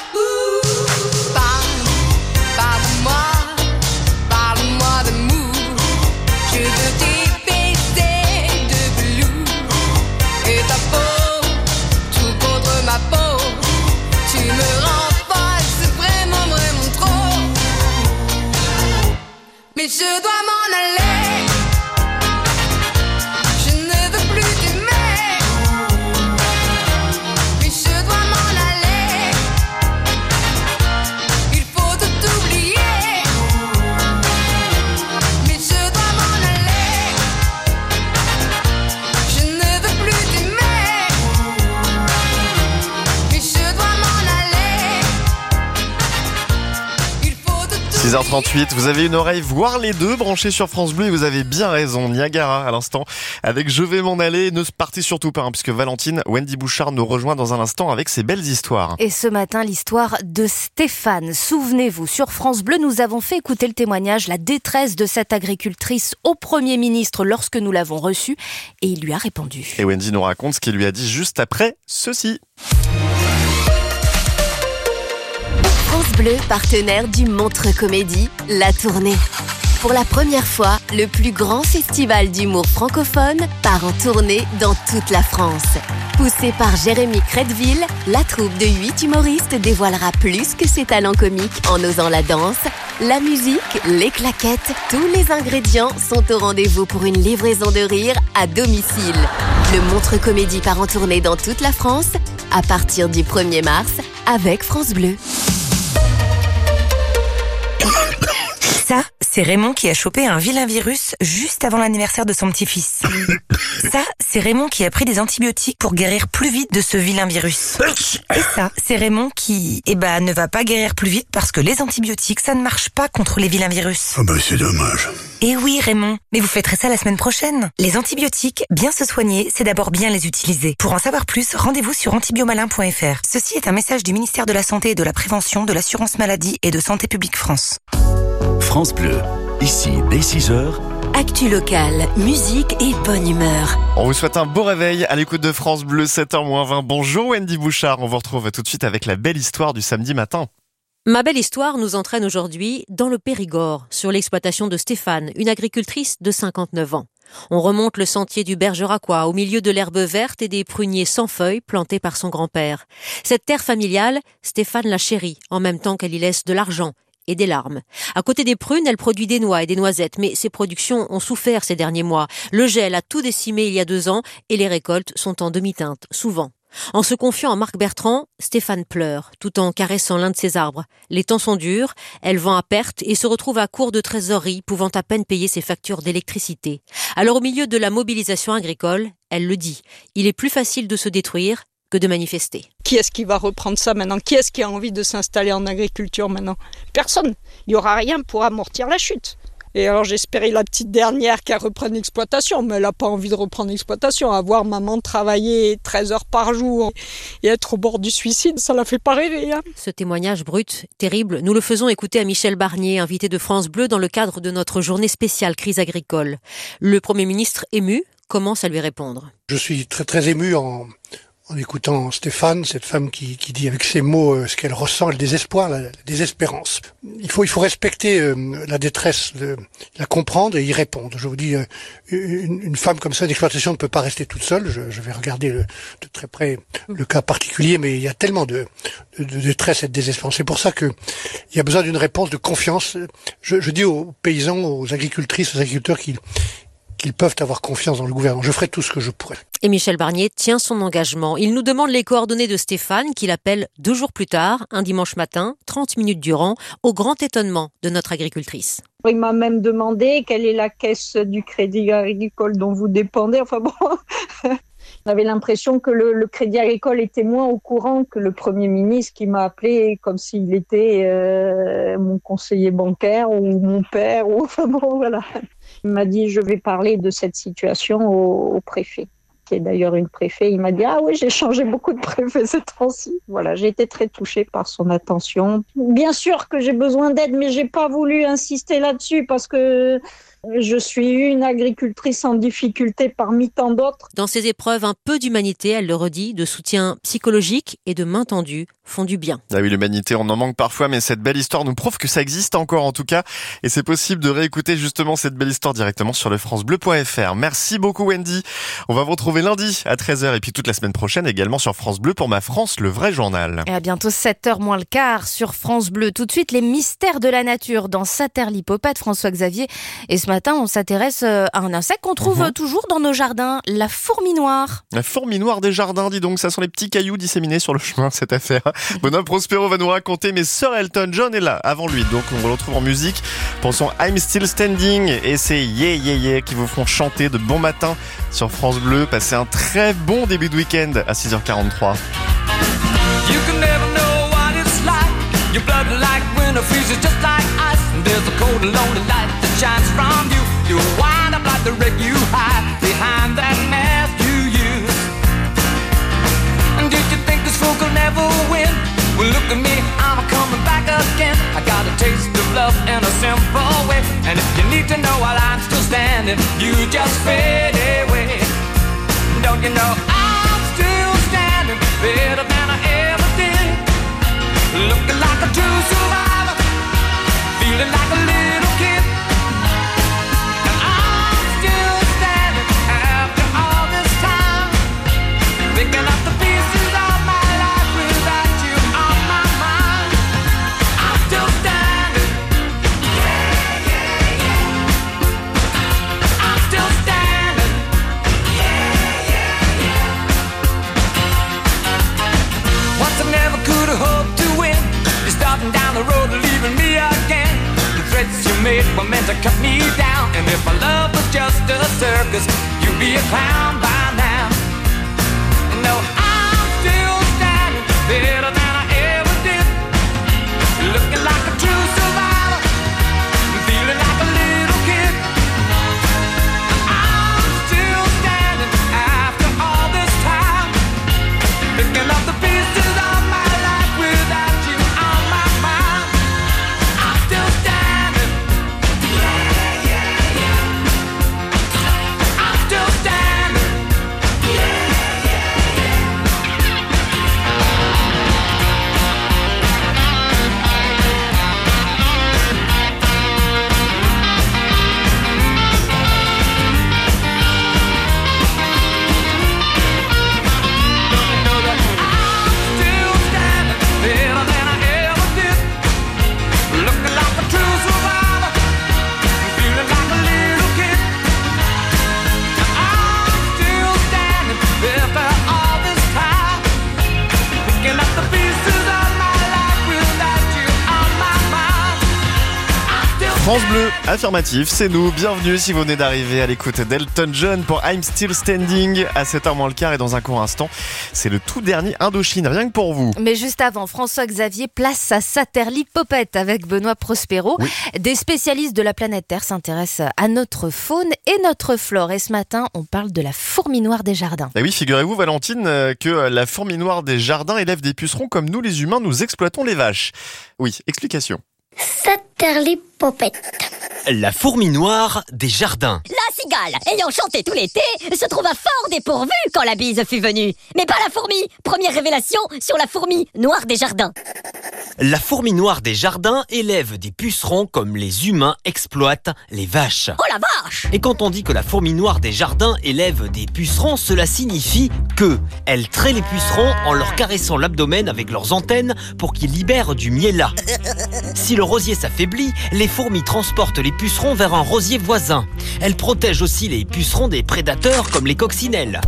Mais je dois m'en aller. Je ne veux plus t'aimer. Mais je dois m'en aller. Il faut tout oublier. Mais je dois m'en aller. Je ne veux plus t'aimer. Mais je dois m'en aller. Il faut tout oublier. 6h38, vous avez une oreille, voire les deux, branchés sur France Bleu et vous avez bien raison. Niagara à l'instant avec Je vais m'en aller. Ne partez surtout pas, puisque Valentine, Wendy Bouchard nous rejoint dans un instant avec ses belles histoires. Et ce matin, l'histoire de Stéphane. Souvenez-vous, sur France Bleu, nous avons fait écouter le témoignage, la détresse de cette agricultrice au Premier ministre lorsque nous l'avons reçu, et il lui a répondu. Et Wendy nous raconte ce qu'il lui a dit juste après ceci. France Bleu, partenaire du Montreux Comédie, La Tournée. Pour la première fois, le plus grand festival d'humour francophone part en tournée dans toute la France. Poussé par Jérémy Crédville, la troupe de 8 humoristes dévoilera plus que ses talents comiques en osant la danse, la musique, les claquettes. Tous les ingrédients sont au rendez-vous pour une livraison de rire à domicile. Le Montreux Comédie part en tournée dans toute la France à partir du 1er mars avec France Bleu. Ça, c'est Raymond qui a chopé un vilain virus juste avant l'anniversaire de son petit-fils. Ça, c'est Raymond qui a pris des antibiotiques pour guérir plus vite de ce vilain virus. Et ça, c'est Raymond qui, ne va pas guérir plus vite parce que les antibiotiques, ça ne marche pas contre les vilains virus. Ah c'est dommage. Et oui, Raymond, mais vous fêterez ça la semaine prochaine. Les antibiotiques, bien se soigner, c'est d'abord bien les utiliser. Pour en savoir plus, rendez-vous sur antibiomalin.fr. Ceci est un message du ministère de la Santé et de la Prévention, de l'Assurance Maladie et de Santé Publique France. France Bleu, ici dès 6h. Actu locale, musique et bonne humeur. On vous souhaite un beau réveil à l'écoute de France Bleu, 7h-20. Bonjour Wendy Bouchard, on vous retrouve tout de suite avec la belle histoire du samedi matin. Ma belle histoire nous entraîne aujourd'hui dans le Périgord, sur l'exploitation de Stéphane, une agricultrice de 59 ans. On remonte le sentier du Bergeracois, au milieu de l'herbe verte et des pruniers sans feuilles plantés par son grand-père. Cette terre familiale, Stéphane la chérit, en même temps qu'elle y laisse de l'argent et des larmes. À côté des prunes, elle produit des noix et des noisettes, mais ses productions ont souffert ces derniers mois. Le gel a tout décimé il y a 2 ans et les récoltes sont en demi-teinte, souvent. En se confiant à Marc Bertrand, Stéphane pleure, tout en caressant l'un de ses arbres. Les temps sont durs, elle vend à perte et se retrouve à court de trésorerie, pouvant à peine payer ses factures d'électricité. Alors au milieu de la mobilisation agricole, elle le dit, il est plus facile de se détruire que de manifester. Qui est-ce qui va reprendre ça maintenant ? Qui est-ce qui a envie de s'installer en agriculture maintenant ? Personne. Il n'y aura rien pour amortir la chute. Et alors j'espérais la petite dernière qu'elle reprenne l'exploitation, mais elle n'a pas envie de reprendre l'exploitation. À voir maman travailler 13 heures par jour et être au bord du suicide, ça la fait pas rêver. Hein. Ce témoignage brut, terrible, nous le faisons écouter à Michel Barnier, invité de France Bleu dans le cadre de notre journée spéciale crise agricole. Le Premier ministre ému commence à lui répondre. Je suis très très ému en écoutant Stéphane, cette femme qui dit avec ses mots ce qu'elle ressent, le désespoir, la désespérance. Il faut respecter la détresse, la comprendre et y répondre. Je vous dis, une femme comme ça d'exploitation ne peut pas rester toute seule. Je vais regarder de très près le cas particulier, mais il y a tellement de détresse et de désespoir. C'est pour ça que il y a besoin d'une réponse de confiance. Je dis aux paysans, aux agricultrices, aux agriculteurs qu'ils peuvent avoir confiance dans le gouvernement. Je ferai tout ce que je pourrai. Et Michel Barnier tient son engagement. Il nous demande les coordonnées de Stéphane, qu'il appelle 2 jours plus tard, un dimanche matin, 30 minutes durant, au grand étonnement de notre agricultrice. Il m'a même demandé quelle est la caisse du Crédit Agricole dont vous dépendez. Enfin bon, on avait l'impression que le Crédit Agricole était moins au courant que le Premier ministre qui m'a appelé comme s'il était mon conseiller bancaire ou mon père. Ou enfin bon, voilà. Il m'a dit, je vais parler de cette situation au préfet, qui est d'ailleurs une préfet. Il m'a dit, ah oui, j'ai changé beaucoup de préfets ces temps-ci. Voilà, j'ai été très touchée par son attention. Bien sûr que j'ai besoin d'aide, mais j'ai pas voulu insister là-dessus parce que je suis une agricultrice en difficulté parmi tant d'autres. Dans ces épreuves, un peu d'humanité, elle le redit, de soutien psychologique et de main tendue font du bien. Ah oui, l'humanité, on en manque parfois, mais cette belle histoire nous prouve que ça existe encore en tout cas. Et c'est possible de réécouter justement cette belle histoire directement sur le francebleu.fr. Merci beaucoup Wendy. On va vous retrouver lundi à 13h et puis toute la semaine prochaine également sur France Bleu pour Ma France, le vrai journal. Et à bientôt 7h moins le quart sur France Bleu. Tout de suite, les mystères de la nature dans Saterlipopathe, François Xavier. Et ce matin, on s'intéresse à un insecte qu'on trouve toujours dans nos jardins, la fourmi noire. La fourmi noire des jardins, dis donc, ça sont les petits cailloux disséminés sur le chemin, cette affaire. Bonhomme Prospero va nous raconter, mais Sir Elton John est là avant lui, donc on le retrouve en musique pour son I'm Still Standing et c'est Yeah Yeah Yeah qui vous font chanter de bon matin sur France Bleu. Passez un très bon début de week-end à 6h43. You can never know what it's like. Your blood like winter freezes just like ice. cold and lonely light that shines from you. You'll wind up like the wreck you hide behind that mask you use. And did you think this fool could never win? Well, look at me, I'm coming back again. I got a taste of love in a simple way. And if you need to know while I'm still standing, you just fade away. Don't you know I'm still standing better than I ever did? Looking like a true survivor, feeling like a little kid. And I'm still standing after all this time, picking up the pieces of my life without you on my mind. I'm still standing. Yeah, yeah, yeah. I'm still standing. Yeah, yeah, yeah. Once I never could have hoped to win. You're starting down the road and leaving me again. The threats you made were meant to cut me down. And if my love was just a circus, you'd be a clown by now. No, I'm still standing better than I ever did. Looking like a true survivor, feeling like a little kid. I'm still standing after all this time, picking up the pieces of my life without you on my mind. I'm still standing. Yeah, yeah, yeah. I'm still standing. Yeah, yeah, yeah. Still standing better than I ever did. Looking like a true survivor, feeling like a little kid. I'm still standing after all this time, picking up the pieces of my life without you on my mind. I'm still France Bleu, affirmatif, c'est nous. Bienvenue si vous venez d'arriver à l'écoute d'Elton John pour I'm Still Standing à 7h moins le quart. Et dans un court instant, c'est le tout dernier Indochine, rien que pour vous. Mais juste avant, François-Xavier place à Saterli-Popette avec Benoît Prospero. Oui. Des spécialistes de la planète Terre s'intéressent à notre faune et notre flore. Et ce matin, on parle de la fourmi noire des jardins. Et oui, figurez-vous Valentine que la fourmi noire des jardins élève des pucerons comme nous les humains, nous exploitons les vaches. Oui, explication. Saterli-Popette. La fourmi noire des jardins. La cigale, ayant chanté tout l'été, se trouva fort dépourvue quand la bise fut venue. Mais pas la fourmi. Première révélation sur la fourmi noire des jardins. La fourmi noire des jardins élève des pucerons comme les humains exploitent les vaches. Oh la vache! Et quand on dit que la fourmi noire des jardins élève des pucerons, cela signifie que elle traite les pucerons en leur caressant l'abdomen avec leurs antennes pour qu'ils libèrent du miella. Si le rosier s'affaiblit, les fourmis transportent les pucerons vers un rosier voisin. Elles protègent aussi les pucerons des prédateurs comme les coccinelles.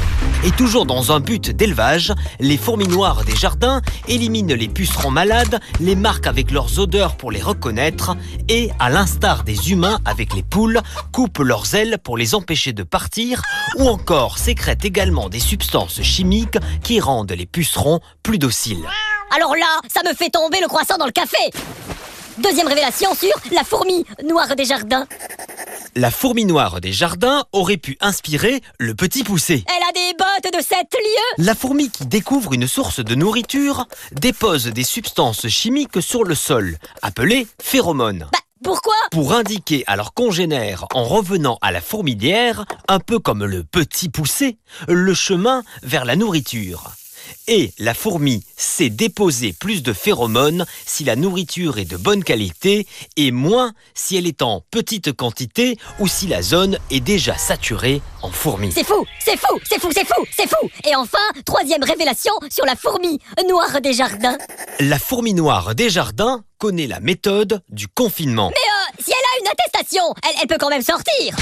Et toujours dans un but d'élevage, les fourmis noires des jardins éliminent les pucerons malades, les marquent avec leurs odeurs pour les reconnaître et, à l'instar des humains avec les poules, coupent leurs ailes pour les empêcher de partir ou encore sécrètent également des substances chimiques qui rendent les pucerons plus dociles. Alors là, ça me fait tomber le croissant dans le café. Deuxième révélation sur la fourmi noire des jardins. La fourmi noire des jardins aurait pu inspirer le petit poucet. Elle a des bottes de 7 lieues. La fourmi qui découvre une source de nourriture dépose des substances chimiques sur le sol, appelées phéromones. Pourquoi ? Pour indiquer à leurs congénères, en revenant à la fourmilière, un peu comme le petit poucet, le chemin vers la nourriture. Et la fourmi sait déposer plus de phéromones si la nourriture est de bonne qualité et moins si elle est en petite quantité ou si la zone est déjà saturée en fourmis. C'est fou, c'est fou, c'est fou, c'est fou, c'est fou. Et enfin, troisième révélation sur la fourmi noire des jardins. La fourmi noire des jardins connaît la méthode du confinement. Mais si elle a une attestation, elle peut quand même sortir.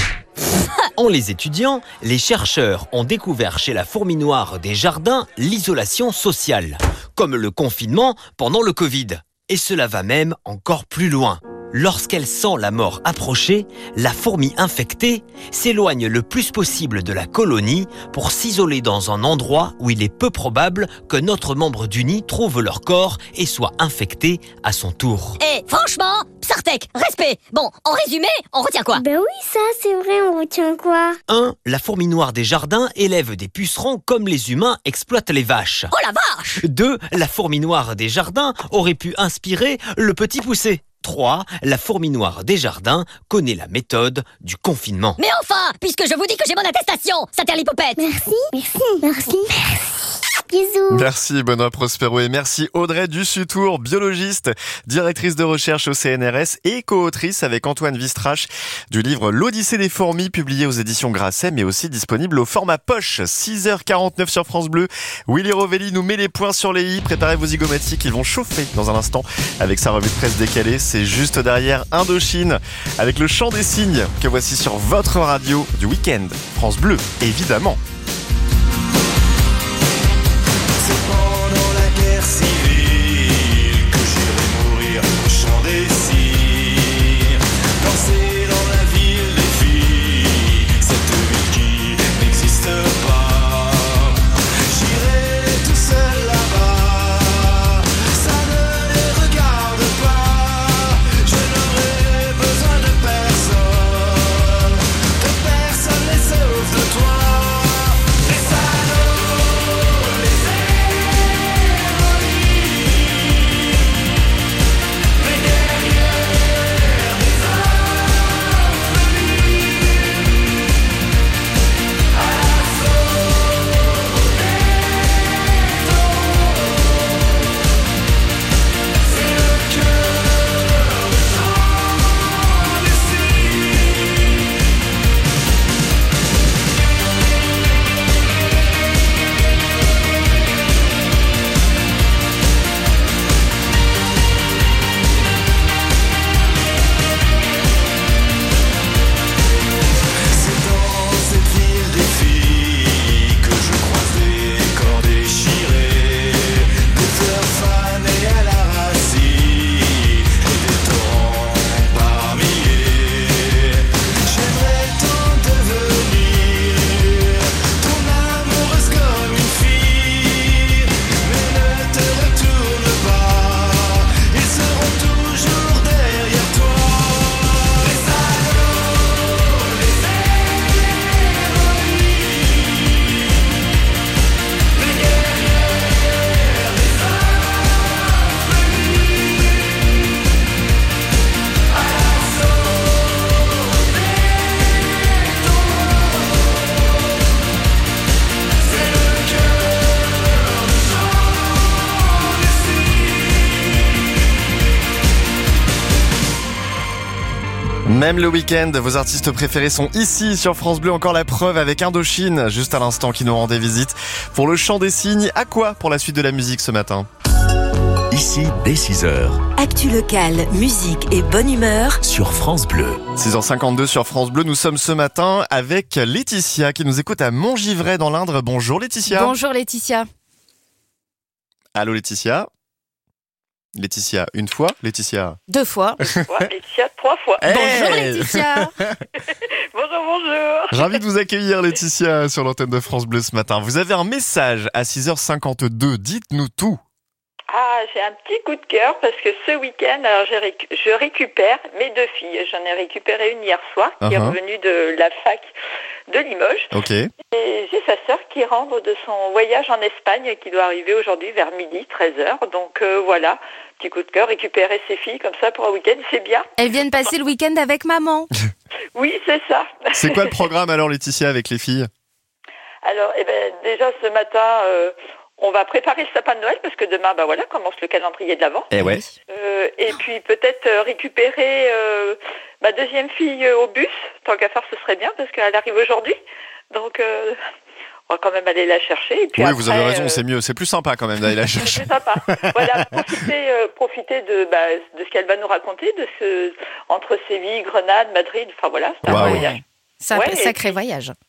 En les étudiant, les chercheurs ont découvert chez la fourmi noire des jardins l'isolation sociale, comme le confinement pendant le Covid. Et cela va même encore plus loin. Lorsqu'elle sent la mort approcher, la fourmi infectée s'éloigne le plus possible de la colonie pour s'isoler dans un endroit où il est peu probable qu'un autre membre du nid trouve leur corps et soit infecté à son tour. Eh, franchement, Psartek, respect. Bon, en résumé, on retient quoi? Ben oui, ça, c'est vrai, on retient quoi? 1. La fourmi noire des jardins élève des pucerons comme les humains exploitent les vaches. Oh la vache! 2. La fourmi noire des jardins aurait pu inspirer le petit poussé. 3. La fourmi noire des jardins connaît la méthode du confinement. Mais enfin, puisque je vous dis que j'ai mon attestation, Saterlipopette. Merci. Bisous. Merci Benoît Prospero et merci Audrey Dussutour, biologiste, directrice de recherche au CNRS et co-autrice avec Antoine Vistrache du livre L'Odyssée des fourmis, publié aux éditions Grasset, mais aussi disponible au format poche. 6h49 sur France Bleu. Willy Rovelli nous met les points sur les i. Préparez vos zygomatiques, ils vont chauffer dans un instant avec sa revue de presse décalée. C'est juste derrière Indochine avec le chant des cygnes que voici sur votre radio du week-end. France Bleu, évidemment. Pendant la guerre civile que j'irai mourir au chant des cygnes, danser dans la ville des filles, cette ville qui n'existe pas. J'irai tout seul là-bas, ça ne les regarde pas. Je n'aurai besoin de personne les sauve de toi. Les salauds, les Même le week-end, vos artistes préférés sont ici sur France Bleu. Encore la preuve avec Indochine, juste à l'instant, qui nous rendait visite pour le chant des cygnes. À quoi pour la suite de la musique ce matin? Ici, dès 6h. Actu locale, musique et bonne humeur sur France Bleu. 6h52 sur France Bleu. Nous sommes ce matin avec Laetitia qui nous écoute à Montgivray dans l'Indre. Bonjour Laetitia. Bonjour Laetitia. Allô Laetitia. Laetitia, une fois, Laetitia. Deux fois. Laetitia, trois fois. Hey. Bonjour Laetitia. Bonjour. Ravi de vous accueillir Laetitia sur l'antenne de France Bleu ce matin. Vous avez un message à 6h52, dites-nous tout. Ah, j'ai un petit coup de cœur parce que ce week-end, alors je récupère mes deux filles. J'en ai récupéré une hier soir qui est revenue de la fac de Limoges. Ok. Et j'ai sa sœur qui rentre de son voyage en Espagne qui doit arriver aujourd'hui vers midi, 13h. Donc voilà, petit coup de cœur, récupérer ses filles comme ça pour un week-end, c'est bien. Elles viennent passer le week-end avec maman. Oui, c'est ça. C'est quoi le programme alors Laetitia avec les filles? Alors, déjà ce matin... on va préparer le sapin de Noël parce que demain, commence le calendrier de l'Avent. Et ouais. Et puis peut-être récupérer ma deuxième fille au bus. Tant qu'à faire, ce serait bien parce qu'elle arrive aujourd'hui. Donc, on va quand même aller la chercher. Et puis oui, après, vous avez raison, c'est mieux. C'est plus sympa quand même d'aller la chercher. C'est sympa. Voilà, profiter de ce qu'elle va nous raconter, entre Séville, Grenade, Madrid. Enfin voilà, c'est un voyage. Sacré voyage.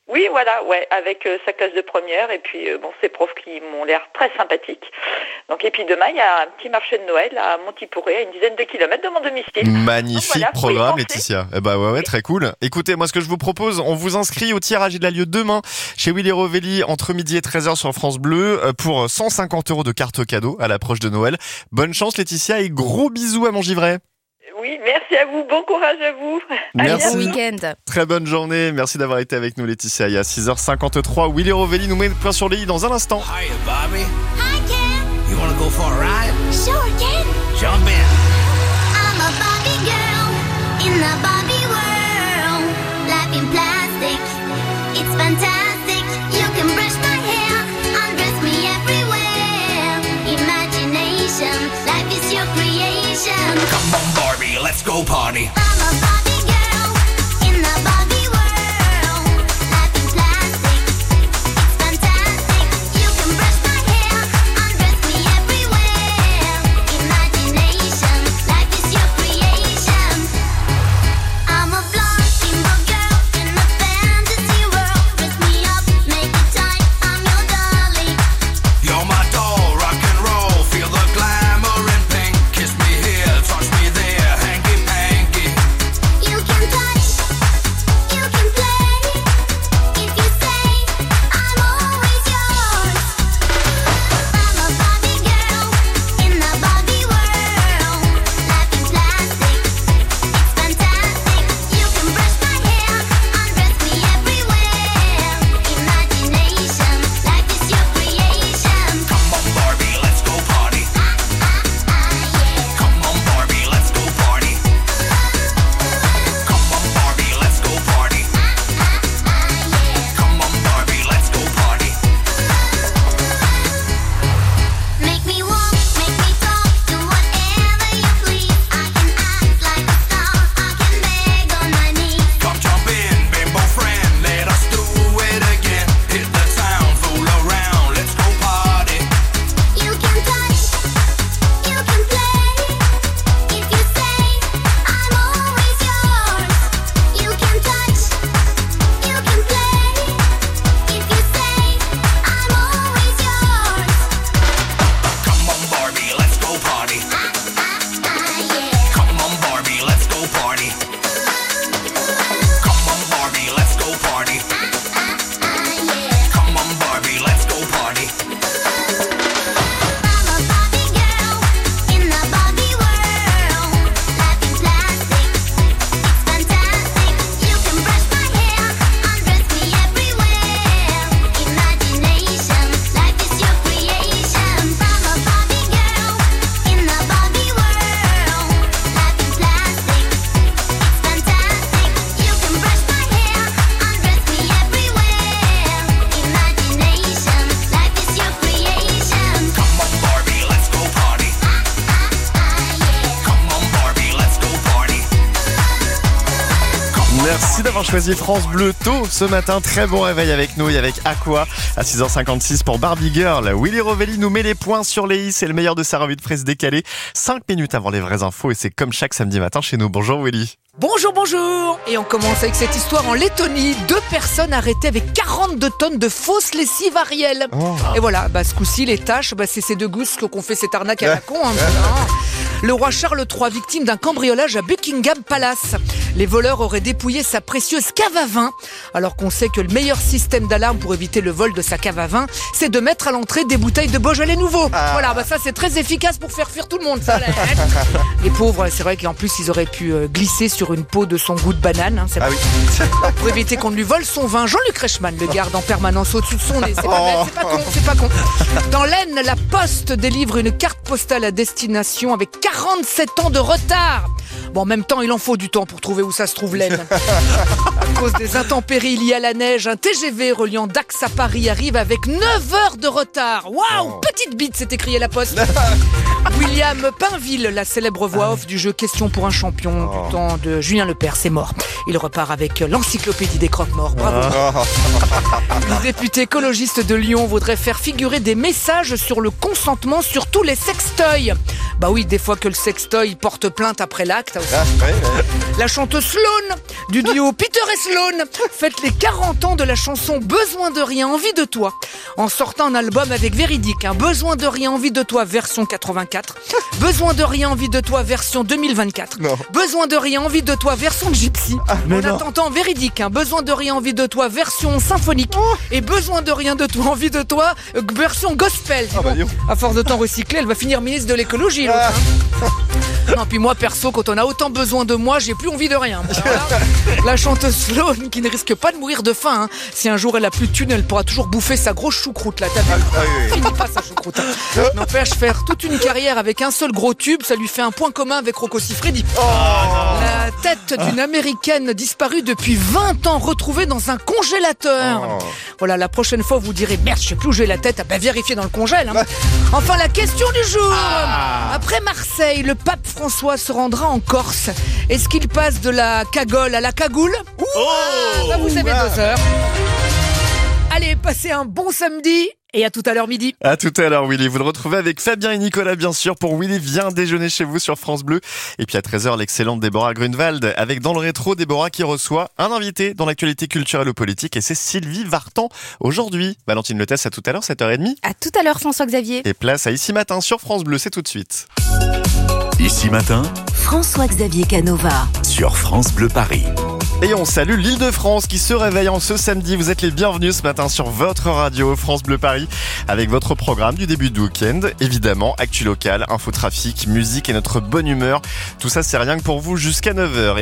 Oui, voilà, ouais, avec sa classe de première et puis ses profs qui m'ont l'air très sympathiques. Donc, et puis demain, il y a un petit marché de Noël à Montipouré, à une dizaine de kilomètres de mon domicile. Magnifique programme, Laetitia. Ouais, très cool. Écoutez, moi, ce que je vous propose, on vous inscrit au tirage. Il a lieu demain chez Willy Rovelli entre midi et 13h sur France Bleu pour 150 € de carte cadeau à l'approche de Noël. Bonne chance, Laetitia, et gros bisous à Montgivray. Oui, merci à vous. Bon courage à vous. Merci. Bon week-end. Très bonne journée. Merci d'avoir été avec nous, Laetitia. Il y a 6h53. Willy Rovelli nous met le point sur les i dans un instant. Hiya, Bobby. Hi, Ken. You wanna go for a ride? Sure, Ken. Jump in. I'm a Barbie girl in the Barbie world. Life in plastic, it's fantastic. You can brush my hair, undress me everywhere. Imagination, life is your creation. Come on, Barbie, let's go party. I'm a Barbie girl in the Barbie world. Life in plastic, it's fantastic. You can brush my hair, undress me everywhere. Imagination, life is your creation. I'm a blonde steamboat girl in a fantasy world. Dress me up, make it tight, I'm your dolly. You're my doll, rock and roll. Feel the glamour and pink. Kiss me here, touch me there, hanky panky. You can touch, you can play. If you say, I'm always yours. I'm a Barbie girl in the Barbie world. Life in plastic, it's fantastic. You can brush my hair, undress me everywhere. Imagination, life is your creation. Come on, Barbie, let's go party. Come on, Barbie, let's go party. Come on, Barbie, let's go party. Come on, Barbie, let's go party. Make me walk, make me talk, do whatever you please. I can act like a star, I can beg on my knees. Come jump in, bimbo friend, let us do it again. Hit the town, fool around, let's go party. You can touch, you can play. If you say, I'm always yours. You can touch, you can play. If you say, I'm always yours. Come on, Barbie, let's go party. Come on, Barbie, let's go party. Come on, Barbie, let's go party. Come on, Barbie, let's go party. I'm a Barbie girl in the Barbie world. Life in plastic, it's fantastic. You can brush my hair, undress me everywhere. Imagination, life is your creation. I'm a Barbie girl in the Barbie world. Life in plastic, it's fantastic. You can brush my hair, undress me everywhere. Imagination, life is your creation. Come on, Barbie, let's go party. Come on, Barbie, let's go party. Merci d'avoir choisi France Bleu tôt ce matin. Très bon réveil avec nous et avec Aqua à 6h56 pour Barbie Girl. Willy Rovelli nous met les points sur les i. C'est le meilleur de sa revue de presse décalée. 5 minutes avant les vraies infos et c'est comme chaque samedi matin chez nous. Bonjour Willy. Bonjour, bonjour. Et on commence avec cette histoire en Lettonie. 2 personnes arrêtées avec 42 tonnes de fausses lessives Ariel. Et voilà, ce coup-ci, les tâches, c'est ces 2 gousses qu'on fait cette arnaque à la con. Le roi Charles III, victime d'un cambriolage à Buckingham Palace. Les voleurs auraient dépouillé sa précieuse cave à vin. Alors qu'on sait que le meilleur système d'alarme pour éviter le vol de sa cave à vin, c'est de mettre à l'entrée des bouteilles de Beaujolais nouveau. Voilà, ça c'est très efficace pour faire fuir tout le monde. Ça. Les pauvres, c'est vrai qu'en plus ils auraient pu glisser sur une peau de son goût de banane. Pour éviter qu'on ne lui vole son vin, Jean-Luc Reichmann le garde en permanence au-dessus de son nez. C'est pas bête, c'est pas con. Dans l'Aisne, la Poste délivre une carte postale à destination avec 47 ans de retard. Bon, en même temps, il en faut du temps pour trouver où ça se trouve l'Aisne. À cause des intempéries liées à la neige, un TGV reliant Dax à Paris arrive avec 9 heures de retard. Waouh, petite bite, s'est écrié la Poste. William Pinville, la célèbre voix off du jeu Question pour un champion du temps de Julien Lepers, c'est mort. Il repart avec l'encyclopédie des croque-morts. Bravo. Le député écologiste de Lyon voudrait faire figurer des messages sur le consentement sur tous les sextoys. Bah oui, des fois que le sextoy porte plainte après l'acte. La chanteuse Sloane du duo Peter et Sloan fête les 40 ans de la chanson Besoin de rien, envie de toi, en sortant un album avec Véridique, Besoin de rien, envie de toi version 84, Besoin de rien, envie de toi version 2024, Besoin de rien, envie de toi version Gypsy, en attendant Véridique, Besoin de rien, envie de toi version symphonique, et Besoin de rien de toi, envie de toi version gospel. À force de temps recyclé, elle va finir ministre de l'écologie, l'autre, Non, puis moi perso, quand on a autant besoin de moi, j'ai plus envie de rien. Voilà. La chanteuse Sloan qui ne risque pas de mourir de faim. Si un jour elle a plus de thunes, elle pourra toujours bouffer sa grosse choucroute là. T'as vu ? Finis pas sa choucroute. N'empêche, faire toute une carrière avec un seul gros tube, ça lui fait un point commun avec Rocco Siffredi. La tête d'une américaine disparue depuis 20 ans, retrouvée dans un congélateur. Voilà, la prochaine fois vous direz merde, je sais plus où j'ai la tête, vérifier dans le congèle. Enfin, la question du jour. Après Marseille, le pape François se rendra en Corse. Est-ce qu'il passe de la cagole à la cagoule ? Vous avez 2 heures. Allez, passez un bon samedi et à tout à l'heure midi. À tout à l'heure, Willy. Vous le retrouvez avec Fabien et Nicolas, bien sûr, pour Willy vient déjeuner chez vous sur France Bleu. Et puis à 13h, l'excellente Déborah Grunewald avec Dans le rétro, Déborah qui reçoit un invité dans l'actualité culturelle ou politique, et c'est Sylvie Vartan aujourd'hui. Valentine Letès, à tout à l'heure, 7h30. À tout à l'heure, François-Xavier. Et place à Ici Matin sur France Bleu, c'est tout de suite. Ici Matin, François-Xavier Canova. sur France Bleu Paris. Et on salue l'Île-de-France qui se réveille en ce samedi. Vous êtes les bienvenus ce matin sur votre radio France Bleu Paris avec votre programme du début de week-end. Évidemment, actu locale, info trafic, musique et notre bonne humeur. Tout ça, c'est rien que pour vous jusqu'à 9h. Et